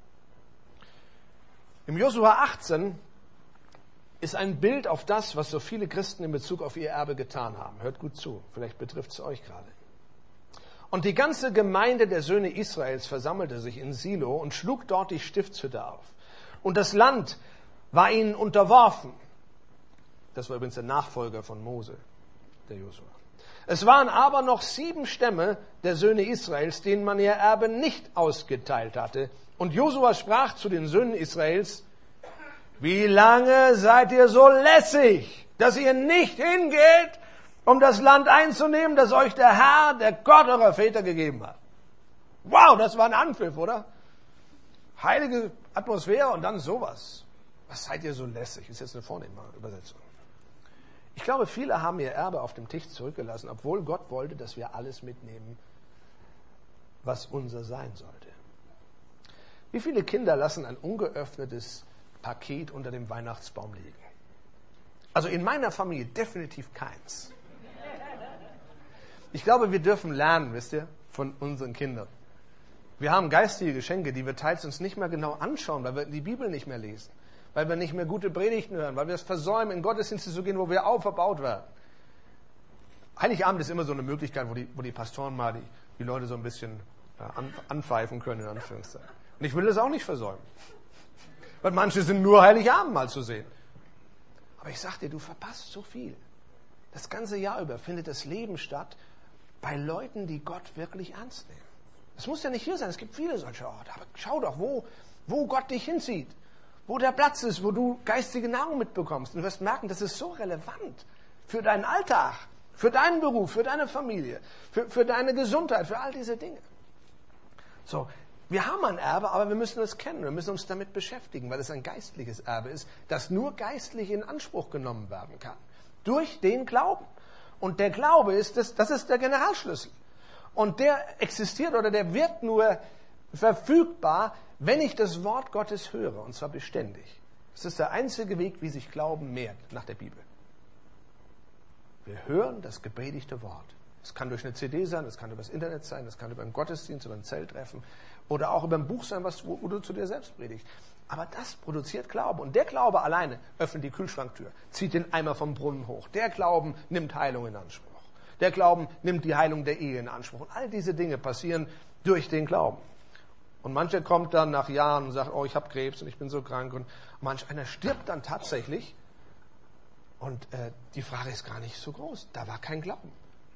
Im Josua achtzehn ist ein Bild auf das, was so viele Christen in Bezug auf ihr Erbe getan haben. Hört gut zu, vielleicht betrifft es euch gerade. Und die ganze Gemeinde der Söhne Israels versammelte sich in Silo und schlug dort die Stiftshütte auf. Und das Land war ihnen unterworfen. Das war übrigens der Nachfolger von Mose, der Josua. Es waren aber noch sieben Stämme der Söhne Israels, denen man ihr Erbe nicht ausgeteilt hatte. Und Josua sprach zu den Söhnen Israels: Wie lange seid ihr so lässig, dass ihr nicht hingeht, um das Land einzunehmen, das euch der Herr, der Gott eurer Väter gegeben hat? Wow, das war ein Anpfiff, oder? Heilige Atmosphäre und dann sowas. Was seid ihr so lässig? Ist jetzt eine vornehme Übersetzung. Ich glaube, viele haben ihr Erbe auf dem Tisch zurückgelassen, obwohl Gott wollte, dass wir alles mitnehmen, was unser sein sollte. Wie viele Kinder lassen ein ungeöffnetes Paket unter dem Weihnachtsbaum liegen? Also in meiner Familie definitiv keins. Ich glaube, wir dürfen lernen, wisst ihr, von unseren Kindern. Wir haben geistige Geschenke, die wir teils uns nicht mehr genau anschauen, weil wir die Bibel nicht mehr lesen, weil wir nicht mehr gute Predigten hören, weil wir es versäumen, in Gottesdienste zu gehen, wo wir auferbaut werden. Heiligabend ist immer so eine Möglichkeit, wo die, wo die Pastoren mal die, die Leute so ein bisschen ja, an, anpfeifen können, in Anführungszeichen. Und ich will das auch nicht versäumen. Weil manche sind nur Heiligabend mal zu sehen. Aber ich sag dir, du verpasst so viel. Das ganze Jahr über findet das Leben statt bei Leuten, die Gott wirklich ernst nehmen. Es muss ja nicht hier sein, es gibt viele solche Orte. Aber schau doch, wo, wo Gott dich hinzieht. Wo der Platz ist, wo du geistige Nahrung mitbekommst. Und du wirst merken, das ist so relevant für deinen Alltag, für deinen Beruf, für deine Familie, für, für deine Gesundheit, für all diese Dinge. So, wir haben ein Erbe, aber wir müssen es kennen. Wir müssen uns damit beschäftigen, weil es ein geistliches Erbe ist, das nur geistlich in Anspruch genommen werden kann. Durch den Glauben. Und der Glaube ist, das, das ist der Generalschlüssel. Und der existiert oder der wird nur verfügbar, wenn ich das Wort Gottes höre, und zwar beständig. Das ist der einzige Weg, wie sich Glauben mehrt nach der Bibel. Wir hören das gepredigte Wort. Es kann durch eine C D sein, es kann über das Internet sein, es kann über einen Gottesdienst, über ein Zelttreffen oder auch über ein Buch sein, was, wo, wo du zu dir selbst predigst. Aber das produziert Glauben. Und der Glaube alleine öffnet die Kühlschranktür, zieht den Eimer vom Brunnen hoch. Der Glauben nimmt Heilung in Anspruch. Der Glauben nimmt die Heilung der Ehe in Anspruch. Und all diese Dinge passieren durch den Glauben. Und mancher kommt dann nach Jahren und sagt, oh, ich habe Krebs und ich bin so krank. Und manch einer stirbt dann tatsächlich. Und äh, die Frage ist gar nicht so groß. Da war kein Glauben.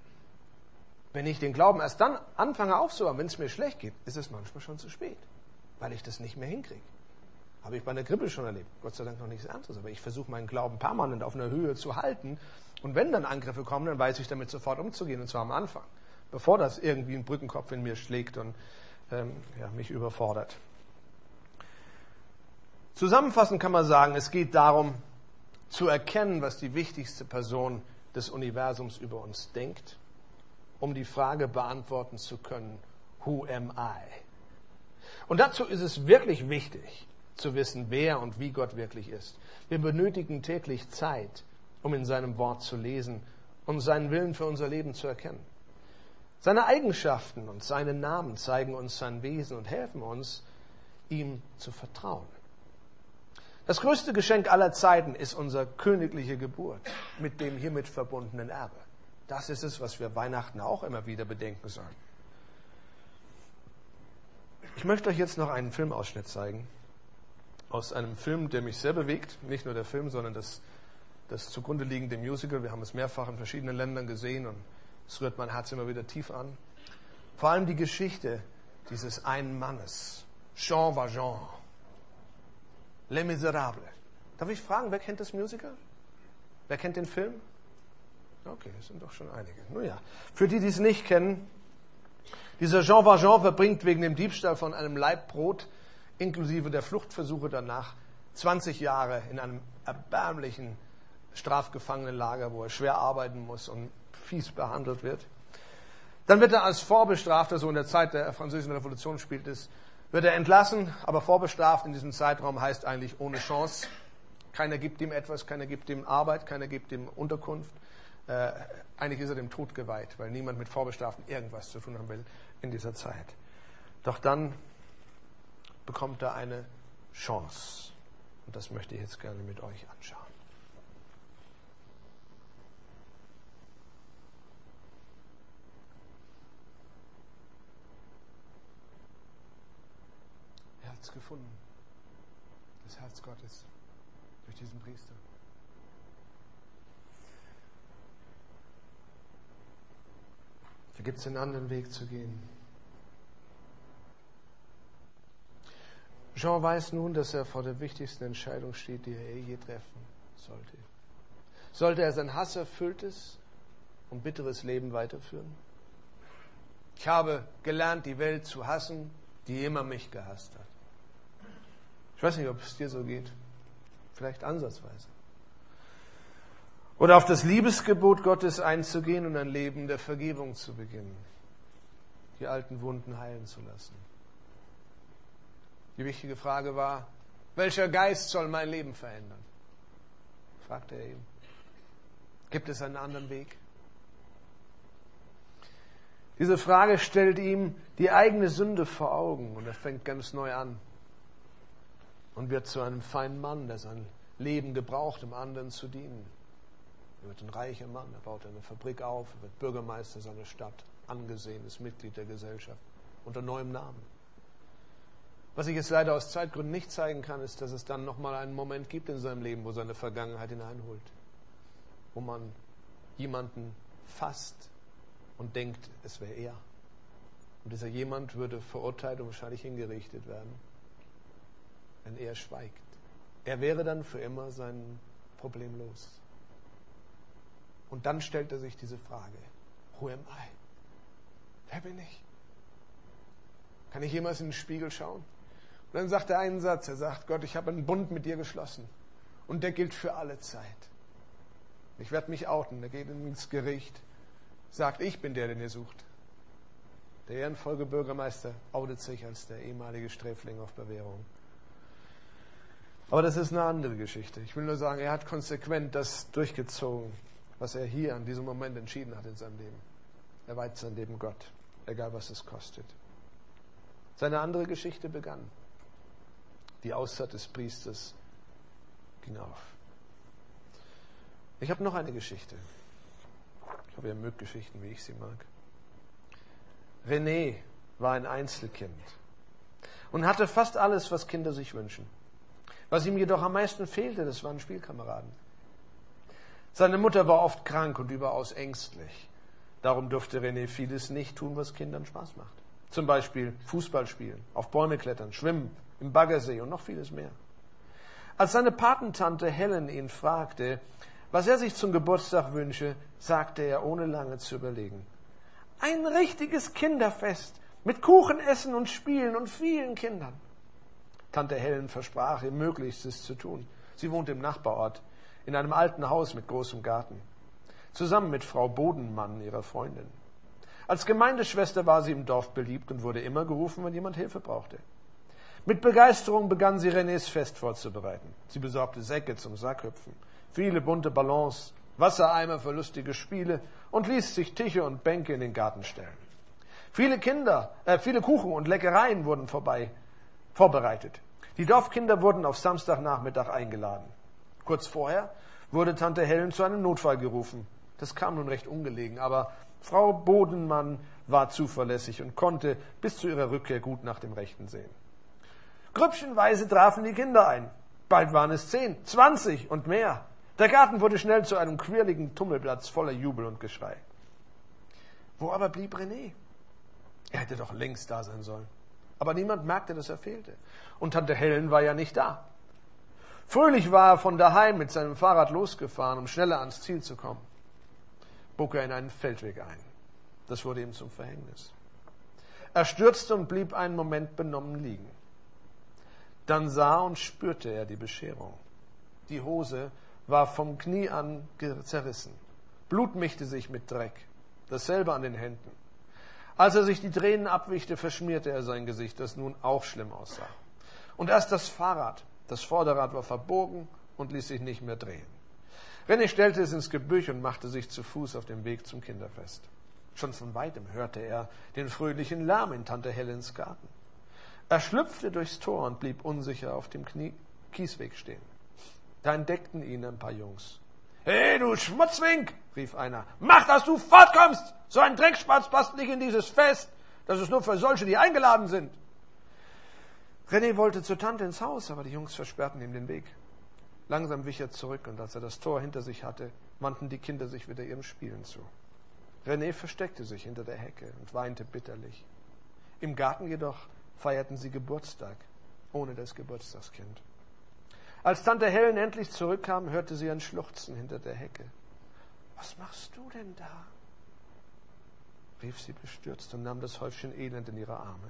Wenn ich den Glauben erst dann anfange aufzuhören, wenn es mir schlecht geht, ist es manchmal schon zu spät, weil ich das nicht mehr hinkriege. Habe ich bei einer Grippe schon erlebt. Gott sei Dank noch nichts anderes. Aber ich versuche meinen Glauben permanent auf einer Höhe zu halten. Und wenn dann Angriffe kommen, dann weiß ich damit sofort umzugehen. Und zwar am Anfang. Bevor das irgendwie ein Brückenkopf in mir schlägt und ähm, ja, mich überfordert. Zusammenfassend kann man sagen, es geht darum, zu erkennen, was die wichtigste Person des Universums über uns denkt, um die Frage beantworten zu können, who am I? Und dazu ist es wirklich wichtig, zu wissen, wer und wie Gott wirklich ist. Wir benötigen täglich Zeit, um in seinem Wort zu lesen und seinen Willen für unser Leben zu erkennen. Seine Eigenschaften und seine Namen zeigen uns sein Wesen und helfen uns, ihm zu vertrauen. Das größte Geschenk aller Zeiten ist unsere königliche Geburt mit dem hiermit verbundenen Erbe. Das ist es, was wir Weihnachten auch immer wieder bedenken sollen. Ich möchte euch jetzt noch einen Filmausschnitt zeigen. Aus einem Film, der mich sehr bewegt. Nicht nur der Film, sondern das, das zugrunde liegende Musical. Wir haben es mehrfach in verschiedenen Ländern gesehen und es rührt mein Herz immer wieder tief an. Vor allem die Geschichte dieses einen Mannes. Jean Valjean. Les Miserables. Darf ich fragen, wer kennt das Musical? Wer kennt den Film? Okay, es sind doch schon einige. Nun ja, für die, die es nicht kennen, dieser Jean Valjean verbringt wegen dem Diebstahl von einem Laib Brot inklusive der Fluchtversuche danach zwanzig Jahre in einem erbärmlichen Strafgefangenenlager, wo er schwer arbeiten muss und fies behandelt wird. Dann wird er als Vorbestrafter, so in der Zeit der Französischen Revolution spielt es, wird er entlassen, aber vorbestraft in diesem Zeitraum heißt eigentlich ohne Chance. Keiner gibt ihm etwas, keiner gibt ihm Arbeit, keiner gibt ihm Unterkunft. Äh, eigentlich ist er dem Tod geweiht, weil niemand mit Vorbestraften irgendwas zu tun haben will in dieser Zeit. Doch dann bekommt er eine Chance. Und das möchte ich jetzt gerne mit euch anschauen. Er hat es gefunden. Das Herz Gottes durch diesen Priester. Da gibt es einen anderen Weg zu gehen. Jean weiß nun, dass er vor der wichtigsten Entscheidung steht, die er je treffen sollte. Sollte er sein hasserfülltes und bitteres Leben weiterführen? Ich habe gelernt, die Welt zu hassen, die immer mich gehasst hat. Ich weiß nicht, ob es dir so geht. Vielleicht ansatzweise. Oder auf das Liebesgebot Gottes einzugehen und ein Leben der Vergebung zu beginnen. Die alten Wunden heilen zu lassen. Die wichtige Frage war, welcher Geist soll mein Leben verändern? Fragte er ihn. Gibt es einen anderen Weg? Diese Frage stellt ihm die eigene Sünde vor Augen und er fängt ganz neu an und wird zu einem feinen Mann, der sein Leben gebraucht, um anderen zu dienen. Er wird ein reicher Mann, er baut eine Fabrik auf, er wird Bürgermeister seiner Stadt, angesehenes Mitglied der Gesellschaft, unter neuem Namen. Was ich jetzt leider aus Zeitgründen nicht zeigen kann, ist, dass es dann nochmal einen Moment gibt in seinem Leben, wo seine Vergangenheit hineinholt. Wo man jemanden fasst und denkt, es wäre er. Und dieser jemand würde verurteilt und wahrscheinlich hingerichtet werden, wenn er schweigt. Er wäre dann für immer sein Problem los. Und dann stellt er sich diese Frage, who am I? Wer bin ich? Kann ich jemals in den Spiegel schauen? Und dann sagt er einen Satz, er sagt, Gott, ich habe einen Bund mit dir geschlossen und der gilt für alle Zeit. Ich werde mich outen, er geht ins Gericht, sagt, ich bin der, den ihr sucht. Der ehrenvolle Bürgermeister outet sich als der ehemalige Sträfling auf Bewährung. Aber das ist eine andere Geschichte. Ich will nur sagen, er hat konsequent das durchgezogen, was er hier an diesem Moment entschieden hat in seinem Leben. Er weiht sein Leben Gott, egal was es kostet. Seine andere Geschichte begann. Die Aussaat des Priesters ging auf. Ich habe noch eine Geschichte. Ich hoffe, ihr mögt Geschichten, wie ich sie mag. René war ein Einzelkind und hatte fast alles, was Kinder sich wünschen. Was ihm jedoch am meisten fehlte, das waren Spielkameraden. Seine Mutter war oft krank und überaus ängstlich. Darum durfte René vieles nicht tun, was Kindern Spaß macht. Zum Beispiel Fußball spielen, auf Bäume klettern, schwimmen, im Baggersee und noch vieles mehr. Als seine Patentante Helen ihn fragte, was er sich zum Geburtstag wünsche, sagte er, ohne lange zu überlegen, ein richtiges Kinderfest mit Kuchen essen und Spielen und vielen Kindern. Tante Helen versprach ihm Möglichstes zu tun. Sie wohnte im Nachbarort, in einem alten Haus mit großem Garten, zusammen mit Frau Bodenmann, ihrer Freundin. Als Gemeindeschwester war sie im Dorf beliebt und wurde immer gerufen, wenn jemand Hilfe brauchte. Mit Begeisterung begann sie Renés Fest vorzubereiten. Sie besorgte Säcke zum Sackhüpfen, viele bunte Ballons, Wassereimer für lustige Spiele und ließ sich Tische und Bänke in den Garten stellen. Viele Kinder, äh, viele Kuchen und Leckereien wurden vorbei vorbereitet. Die Dorfkinder wurden auf Samstagnachmittag eingeladen. Kurz vorher wurde Tante Helen zu einem Notfall gerufen. Das kam nun recht ungelegen, aber Frau Bodenmann war zuverlässig und konnte bis zu ihrer Rückkehr gut nach dem Rechten sehen. Grüppchenweise trafen die Kinder ein. Bald waren es zehn, zwanzig und mehr. Der Garten wurde schnell zu einem quirligen Tummelplatz voller Jubel und Geschrei. Wo aber blieb René? Er hätte doch längst da sein sollen. Aber niemand merkte, dass er fehlte. Und Tante Helen war ja nicht da. Fröhlich war er von daheim mit seinem Fahrrad losgefahren, um schneller ans Ziel zu kommen. Bog er in einen Feldweg ein. Das wurde ihm zum Verhängnis. Er stürzte und blieb einen Moment benommen liegen. Dann sah und spürte er die Bescherung. Die Hose war vom Knie an zerrissen. Blut mischte sich mit Dreck. Dasselbe an den Händen. Als er sich die Tränen abwischte, verschmierte er sein Gesicht, das nun auch schlimm aussah. Und erst das Fahrrad, das Vorderrad war verbogen und ließ sich nicht mehr drehen. René stellte es ins Gebüsch und machte sich zu Fuß auf dem Weg zum Kinderfest. Schon von weitem hörte er den fröhlichen Lärm in Tante Helens Garten. Er schlüpfte durchs Tor und blieb unsicher auf dem Knie- Kiesweg stehen. Da entdeckten ihn ein paar Jungs. »Hey, du Schmutzwink«, rief einer, »mach, dass du fortkommst! So ein Dreckspatz passt nicht in dieses Fest. Das ist nur für solche, die eingeladen sind.« René wollte zur Tante ins Haus, aber die Jungs versperrten ihm den Weg. Langsam wich er zurück, und als er das Tor hinter sich hatte, wandten die Kinder sich wieder ihrem Spielen zu. René versteckte sich hinter der Hecke und weinte bitterlich. Im Garten jedoch feierten sie Geburtstag, ohne das Geburtstagskind. Als Tante Helen endlich zurückkam, hörte sie ein Schluchzen hinter der Hecke. »Was machst du denn da?« rief sie bestürzt und nahm das Häufchen Elend in ihre Arme.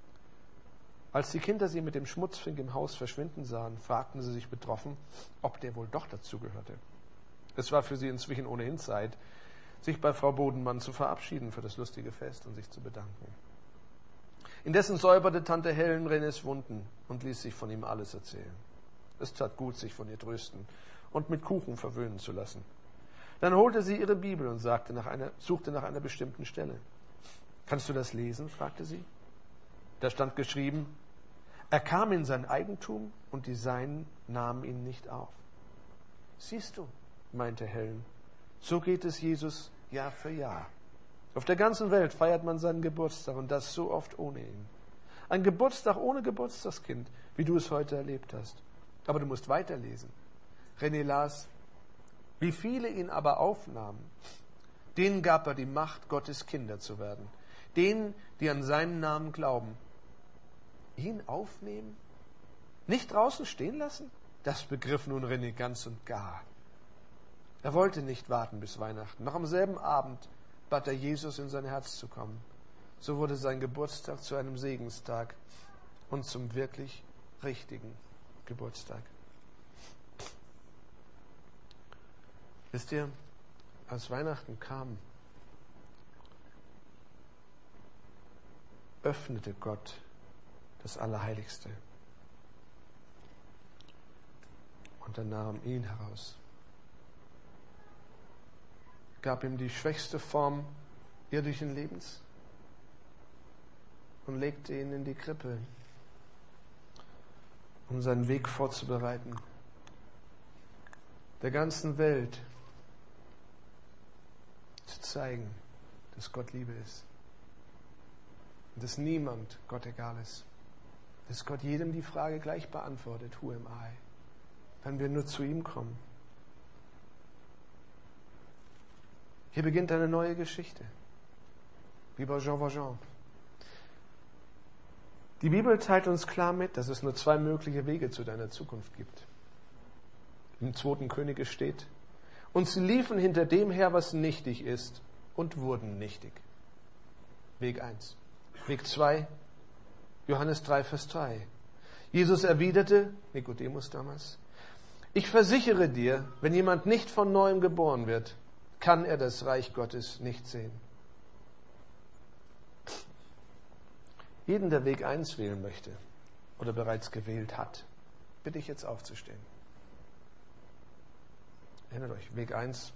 Als die Kinder sie mit dem Schmutzfink im Haus verschwinden sahen, fragten sie sich betroffen, ob der wohl doch dazugehörte. Es war für sie inzwischen ohnehin Zeit, sich bei Frau Bodenmann zu verabschieden für das lustige Fest und sich zu bedanken. Indessen säuberte Tante Helen Renés Wunden und ließ sich von ihm alles erzählen. Es tat gut, sich von ihr trösten und mit Kuchen verwöhnen zu lassen. Dann holte sie ihre Bibel und sagte nach einer, suchte nach einer bestimmten Stelle. »Kannst du das lesen?« fragte sie. Da stand geschrieben, er kam in sein Eigentum und die Seinen nahmen ihn nicht auf. »Siehst du«, meinte Helen, »so geht es Jesus Jahr für Jahr. Auf der ganzen Welt feiert man seinen Geburtstag und das so oft ohne ihn. Ein Geburtstag ohne Geburtstagskind, wie du es heute erlebt hast. Aber du musst weiterlesen.« René las, wie viele ihn aber aufnahmen, denen gab er die Macht, Gottes Kinder zu werden. Denen, die an seinen Namen glauben. Ihn aufnehmen? Nicht draußen stehen lassen? Das begriff nun René ganz und gar. Er wollte nicht warten bis Weihnachten. Noch am selben Abend bat er Jesus, in sein Herz zu kommen. So wurde sein Geburtstag zu einem Segenstag und zum wirklich richtigen Geburtstag. Wisst ihr, als Weihnachten kam, öffnete Gott das Allerheiligste und er nahm ihn heraus, gab ihm die schwächste Form irdischen Lebens und legte ihn in die Krippe, um seinen Weg vorzubereiten, der ganzen Welt zu zeigen, dass Gott Liebe ist. Und dass niemand Gott egal ist. Dass Gott jedem die Frage gleich beantwortet, who am I? Wenn wir nur zu ihm kommen. Hier beginnt eine neue Geschichte. Wie bei Jean Valjean. Die Bibel teilt uns klar mit, dass es nur zwei mögliche Wege zu deiner Zukunft gibt. Im zweiten Könige steht, und sie liefen hinter dem her, was nichtig ist, und wurden nichtig. Weg eins. Weg zwei, Johannes drei, Vers drei. Jesus erwiderte, Nikodemus damals, ich versichere dir, wenn jemand nicht von neuem geboren wird, kann er das Reich Gottes nicht sehen. Jeden, der Weg eins wählen möchte oder bereits gewählt hat, bitte ich jetzt aufzustehen. Erinnert euch, Weg eins,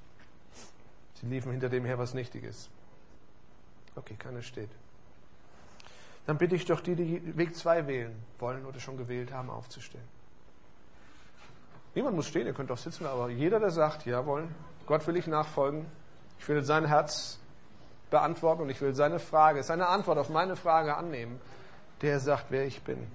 sie liefen hinter dem her, was nichtig ist. Okay, keiner steht. dann bitte ich doch die, die Weg zwei wählen wollen oder schon gewählt haben, aufzustehen. Niemand muss stehen, ihr könnt auch sitzen, aber jeder, der sagt, jawohl, Gott will ich nachfolgen, ich will sein Herz beantworten und ich will seine Frage, seine Antwort auf meine Frage annehmen, der sagt, wer ich bin.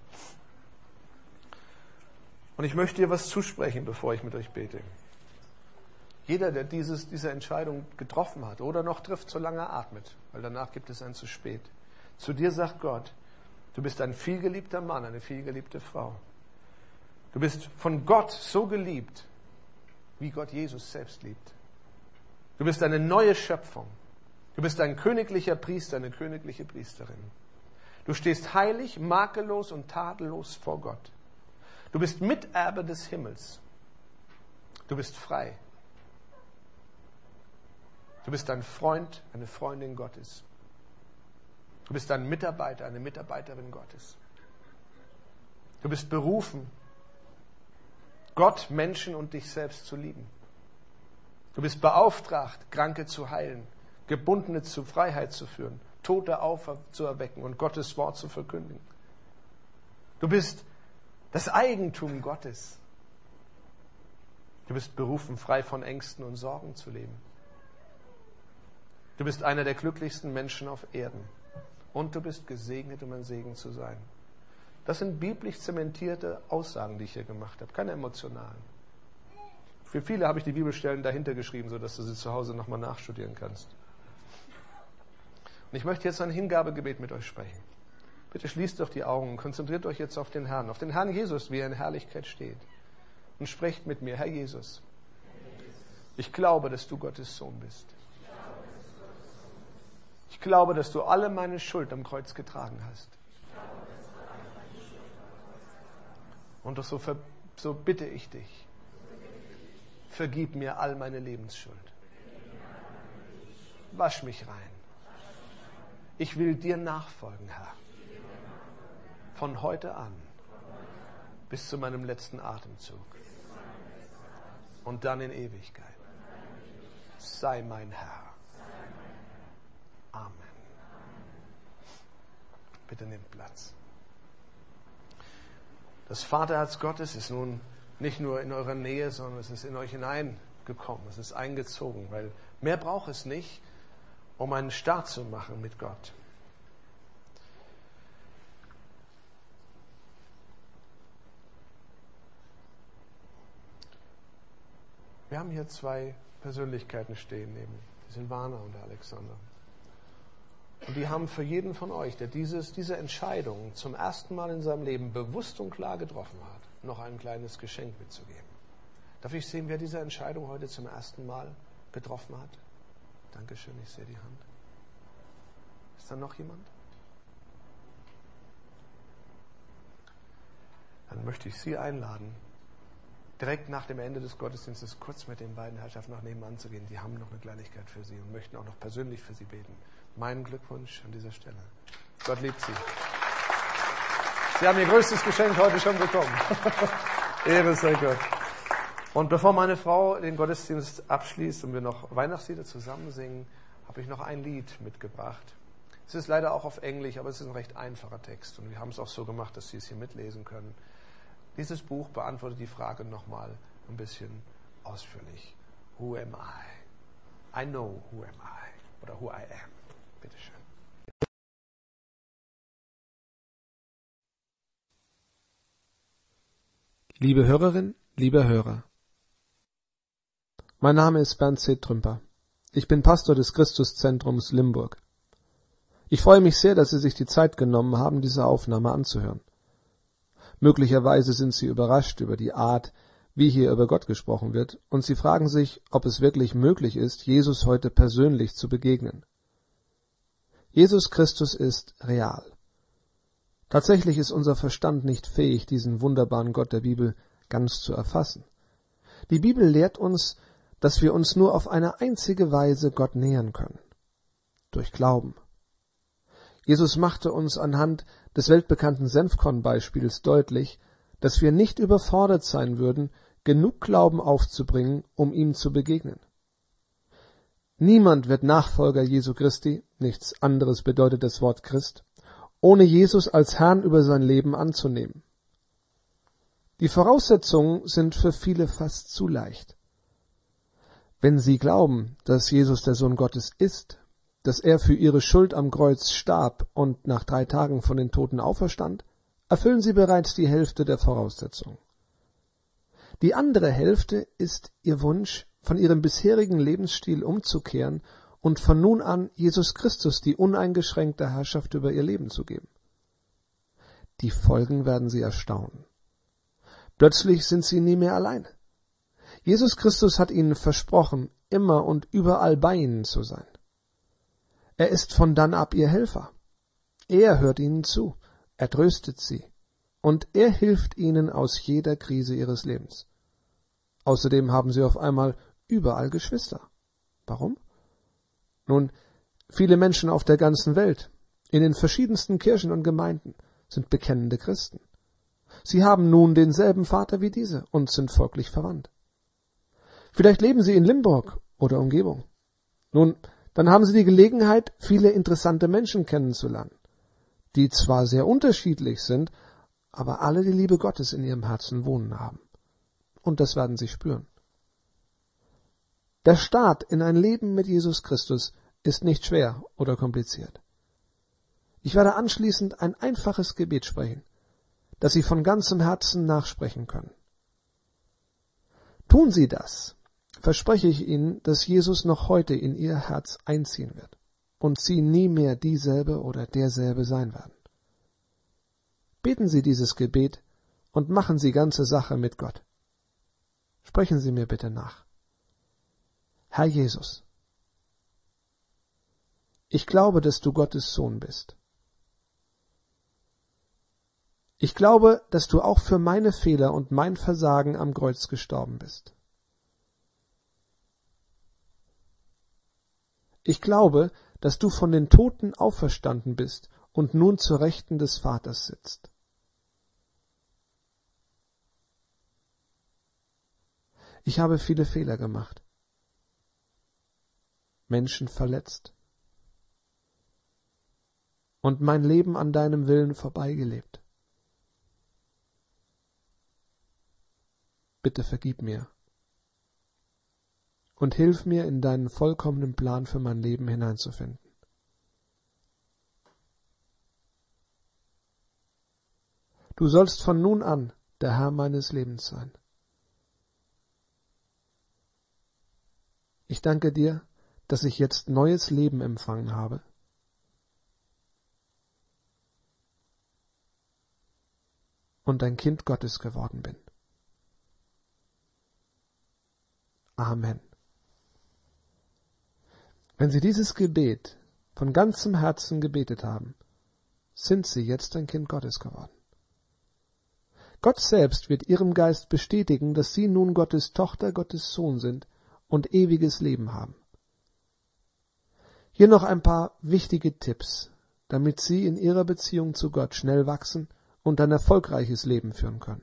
Und ich möchte dir was zusprechen, bevor ich mit euch bete. Jeder, der dieses, diese Entscheidung getroffen hat oder noch trifft, solange er atmet, weil danach gibt es ein zu spät. Zu dir sagt Gott, du bist ein vielgeliebter Mann, eine vielgeliebte Frau. Du bist von Gott so geliebt, wie Gott Jesus selbst liebt. Du bist eine neue Schöpfung. Du bist ein königlicher Priester, eine königliche Priesterin. Du stehst heilig, makellos und tadellos vor Gott. Du bist Miterbe des Himmels. Du bist frei. Du bist ein Freund, eine Freundin Gottes. Du bist ein Mitarbeiter, eine Mitarbeiterin Gottes. Du bist berufen, Gott, Menschen und dich selbst zu lieben. Du bist beauftragt, Kranke zu heilen, Gebundene zur Freiheit zu führen, Tote aufzuerwecken und Gottes Wort zu verkündigen. Du bist das Eigentum Gottes. Du bist berufen, frei von Ängsten und Sorgen zu leben. Du bist einer der glücklichsten Menschen auf Erden. Und du bist gesegnet, um ein Segen zu sein. Das sind biblisch zementierte Aussagen, die ich hier gemacht habe, keine emotionalen. Für viele habe ich die Bibelstellen dahinter geschrieben, sodass du sie zu Hause nochmal nachstudieren kannst. Und ich möchte jetzt ein Hingabegebet mit euch sprechen. Bitte schließt doch die Augen und konzentriert euch jetzt auf den Herrn, auf den Herrn Jesus, wie er in Herrlichkeit steht. Und sprecht mit mir, Herr Jesus, ich glaube, dass du Gottes Sohn bist. Ich glaube, dass du alle meine Schuld am Kreuz getragen hast. Und doch so, so bitte ich dich, vergib mir all meine Lebensschuld. Wasch mich rein. Ich will dir nachfolgen, Herr. Von heute an bis zu meinem letzten Atemzug. Und dann in Ewigkeit. Sei mein Herr. Amen. Bitte nehmt Platz. Das Vaterherz Gottes ist nun nicht nur in eurer Nähe, sondern es ist in euch hineingekommen. Es ist eingezogen, weil mehr braucht es nicht, um einen Start zu machen mit Gott. Wir haben hier zwei Persönlichkeiten stehen neben. Die Silvana und der Alexander. Und die haben für jeden von euch, der dieses, diese Entscheidung zum ersten Mal in seinem Leben bewusst und klar getroffen hat, noch ein kleines Geschenk mitzugeben. Darf ich sehen, wer diese Entscheidung heute zum ersten Mal getroffen hat? Dankeschön, ich sehe die Hand. Ist da noch jemand? Dann möchte ich Sie einladen, direkt nach dem Ende des Gottesdienstes kurz mit den beiden Herrschaften nach nebenan zu gehen. Die haben noch eine Kleinigkeit für Sie und möchten auch noch persönlich für Sie beten. Meinen Glückwunsch an dieser Stelle. Gott liebt Sie. Sie haben Ihr größtes Geschenk heute schon bekommen. Ehre sei Gott. Und bevor meine Frau den Gottesdienst abschließt und wir noch Weihnachtslieder zusammen singen, habe ich noch ein Lied mitgebracht. Es ist leider auch auf Englisch, aber es ist ein recht einfacher Text. Und wir haben es auch so gemacht, dass Sie es hier mitlesen können. Dieses Buch beantwortet die Frage nochmal ein bisschen ausführlich. Who am I? I know who am I. Oder who I am. Bitte schön. Liebe Hörerin, lieber Hörer. Mein Name ist Bernd C. Trümper. Ich bin Pastor des Christuszentrums Limburg. Ich freue mich sehr, dass Sie sich die Zeit genommen haben, diese Aufnahme anzuhören. Möglicherweise sind Sie überrascht über die Art, wie hier über Gott gesprochen wird, und Sie fragen sich, ob es wirklich möglich ist, Jesus heute persönlich zu begegnen. Jesus Christus ist real. Tatsächlich ist unser Verstand nicht fähig, diesen wunderbaren Gott der Bibel ganz zu erfassen. Die Bibel lehrt uns, dass wir uns nur auf eine einzige Weise Gott nähern können: durch Glauben. Jesus machte uns anhand des weltbekannten Senfkornbeispiels deutlich, dass wir nicht überfordert sein würden, genug Glauben aufzubringen, um ihm zu begegnen. Niemand wird Nachfolger Jesu Christi, nichts anderes bedeutet das Wort Christ, ohne Jesus als Herrn über sein Leben anzunehmen. Die Voraussetzungen sind für viele fast zu leicht. Wenn sie glauben, dass Jesus der Sohn Gottes ist, dass er für ihre Schuld am Kreuz starb und nach drei Tagen von den Toten auferstand, erfüllen sie bereits die Hälfte der Voraussetzungen. Die andere Hälfte ist ihr Wunsch, von ihrem bisherigen Lebensstil umzukehren und von nun an Jesus Christus die uneingeschränkte Herrschaft über ihr Leben zu geben. Die Folgen werden sie erstaunen. Plötzlich sind sie nie mehr allein. Jesus Christus hat ihnen versprochen, immer und überall bei ihnen zu sein. Er ist von dann ab ihr Helfer. Er hört ihnen zu, er tröstet sie und er hilft ihnen aus jeder Krise ihres Lebens. Außerdem haben sie auf einmal überall Geschwister. Warum? Nun, viele Menschen auf der ganzen Welt, in den verschiedensten Kirchen und Gemeinden, sind bekennende Christen. Sie haben nun denselben Vater wie diese und sind folglich verwandt. Vielleicht leben sie in Limburg oder Umgebung. Nun, dann haben sie die Gelegenheit, viele interessante Menschen kennenzulernen, die zwar sehr unterschiedlich sind, aber alle die Liebe Gottes in ihrem Herzen wohnen haben. Und das werden sie spüren. Der Start in ein Leben mit Jesus Christus ist nicht schwer oder kompliziert. Ich werde anschließend ein einfaches Gebet sprechen, das Sie von ganzem Herzen nachsprechen können. Tun Sie das, verspreche ich Ihnen, dass Jesus noch heute in Ihr Herz einziehen wird und Sie nie mehr dieselbe oder derselbe sein werden. Beten Sie dieses Gebet und machen Sie ganze Sache mit Gott. Sprechen Sie mir bitte nach. Herr Jesus, ich glaube, dass du Gottes Sohn bist. Ich glaube, dass du auch für meine Fehler und mein Versagen am Kreuz gestorben bist. Ich glaube, dass du von den Toten auferstanden bist und nun zur Rechten des Vaters sitzt. Ich habe viele Fehler gemacht, Menschen verletzt und mein Leben an deinem Willen vorbeigelebt. Bitte vergib mir und hilf mir, in deinen vollkommenen Plan für mein Leben hineinzufinden. Du sollst von nun an der Herr meines Lebens sein. Ich danke dir, dass ich jetzt neues Leben empfangen habe. Und ein Kind Gottes geworden bin. Amen. Wenn Sie dieses Gebet von ganzem Herzen gebetet haben, sind Sie jetzt ein Kind Gottes geworden. Gott selbst wird Ihrem Geist bestätigen, dass Sie nun Gottes Tochter, Gottes Sohn sind und ewiges Leben haben. Hier noch ein paar wichtige Tipps, damit Sie in Ihrer Beziehung zu Gott schnell wachsen und ein erfolgreiches Leben führen können.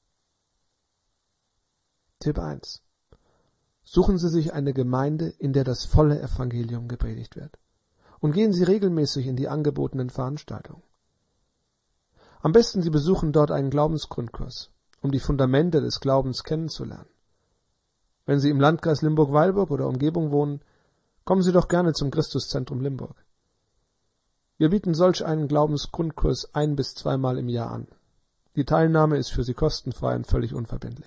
Tipp eins. Suchen Sie sich eine Gemeinde, in der das volle Evangelium gepredigt wird. Und gehen Sie regelmäßig in die angebotenen Veranstaltungen. Am besten Sie besuchen dort einen Glaubensgrundkurs, um die Fundamente des Glaubens kennenzulernen. Wenn Sie im Landkreis Limburg-Weilburg oder Umgebung wohnen, kommen Sie doch gerne zum Christuszentrum Limburg. Wir bieten solch einen Glaubensgrundkurs ein- bis zweimal im Jahr an. Die Teilnahme ist für Sie kostenfrei und völlig unverbindlich.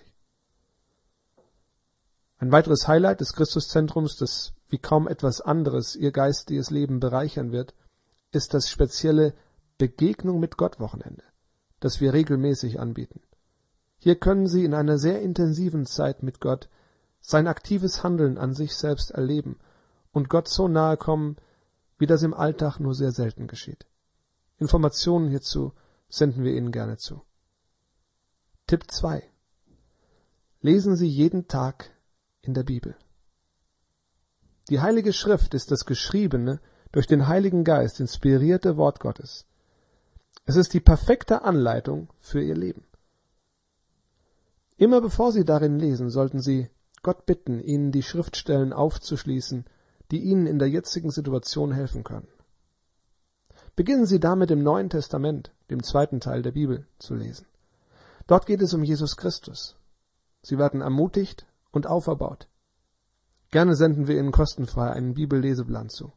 Ein weiteres Highlight des Christuszentrums, das wie kaum etwas anderes Ihr geistiges Leben bereichern wird, ist das spezielle Begegnung mit Gott Wochenende, das wir regelmäßig anbieten. Hier können Sie in einer sehr intensiven Zeit mit Gott sein aktives Handeln an sich selbst erleben und Gott so nahe kommen, wie das im Alltag nur sehr selten geschieht. Informationen hierzu senden wir Ihnen gerne zu. Tipp zwei. Lesen Sie jeden Tag in der Bibel. Die Heilige Schrift ist das geschriebene, durch den Heiligen Geist inspirierte Wort Gottes. Es ist die perfekte Anleitung für Ihr Leben. Immer bevor Sie darin lesen, sollten Sie Gott bitten, Ihnen die Schriftstellen aufzuschließen, die Ihnen in der jetzigen Situation helfen können. Beginnen Sie damit im Neuen Testament, dem zweiten Teil der Bibel, zu lesen. Dort geht es um Jesus Christus. Sie werden ermutigt und auferbaut. Gerne senden wir Ihnen kostenfrei einen Bibelleseplan zu.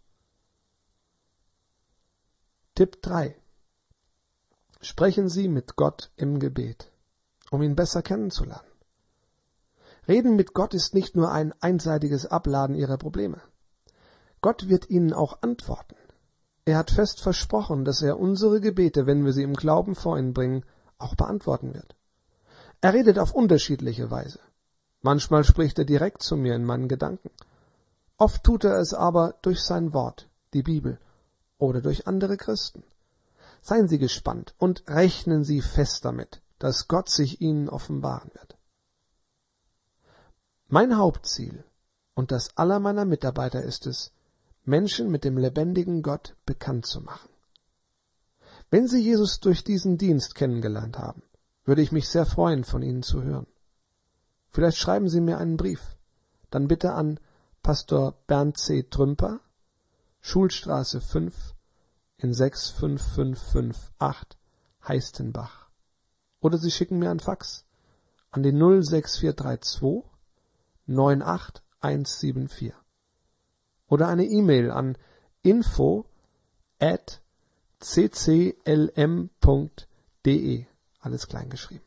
Tipp drei. Sprechen Sie mit Gott im Gebet, um ihn besser kennenzulernen. Reden mit Gott ist nicht nur ein einseitiges Abladen Ihrer Probleme. Gott wird Ihnen auch antworten. Er hat fest versprochen, dass er unsere Gebete, wenn wir sie im Glauben vor ihn bringen, auch beantworten wird. Er redet auf unterschiedliche Weise. Manchmal spricht er direkt zu mir in meinen Gedanken. Oft tut er es aber durch sein Wort, die Bibel, oder durch andere Christen. Seien Sie gespannt und rechnen Sie fest damit, dass Gott sich Ihnen offenbaren wird. Mein Hauptziel und das aller meiner Mitarbeiter ist es, Menschen mit dem lebendigen Gott bekannt zu machen. Wenn Sie Jesus durch diesen Dienst kennengelernt haben, würde ich mich sehr freuen, von Ihnen zu hören. Vielleicht schreiben Sie mir einen Brief, dann bitte an Pastor Bernd C. Trümper, Schulstraße fünf in sechs fünf fünf fünf acht Heistenbach. Oder Sie schicken mir ein Fax an die null sechs vier drei zwei neun acht eins sieben vier. Oder eine E-Mail an info at c c l m punkt d e, alles klein geschrieben.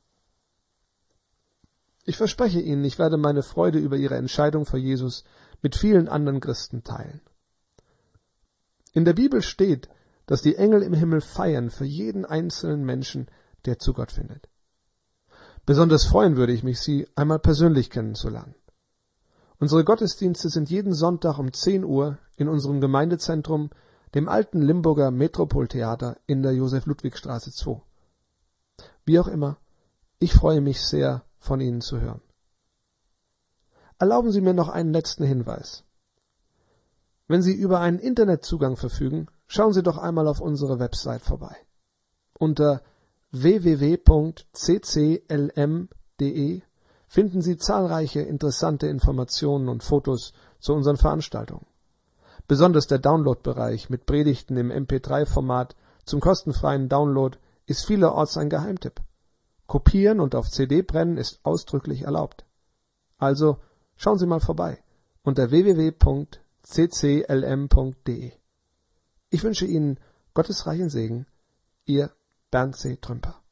Ich verspreche Ihnen, ich werde meine Freude über Ihre Entscheidung für Jesus mit vielen anderen Christen teilen. In der Bibel steht, dass die Engel im Himmel feiern für jeden einzelnen Menschen, der zu Gott findet. Besonders freuen würde ich mich, Sie einmal persönlich kennenzulernen. Unsere Gottesdienste sind jeden Sonntag um zehn Uhr in unserem Gemeindezentrum, dem alten Limburger Metropoltheater in der Josef-Ludwig-Straße zwei. Wie auch immer, ich freue mich sehr, von Ihnen zu hören. Erlauben Sie mir noch einen letzten Hinweis. Wenn Sie über einen Internetzugang verfügen, schauen Sie doch einmal auf unsere Website vorbei. Unter w w w punkt c c l m punkt d e finden Sie zahlreiche interessante Informationen und Fotos zu unseren Veranstaltungen. Besonders der Download-Bereich mit Predigten im M P drei Format zum kostenfreien Download ist vielerorts ein Geheimtipp. Kopieren und auf C D brennen ist ausdrücklich erlaubt. Also schauen Sie mal vorbei unter w w w punkt c c l m punkt d e. Ich wünsche Ihnen Gottes reichen Segen, Ihr Bernd C. Trümper.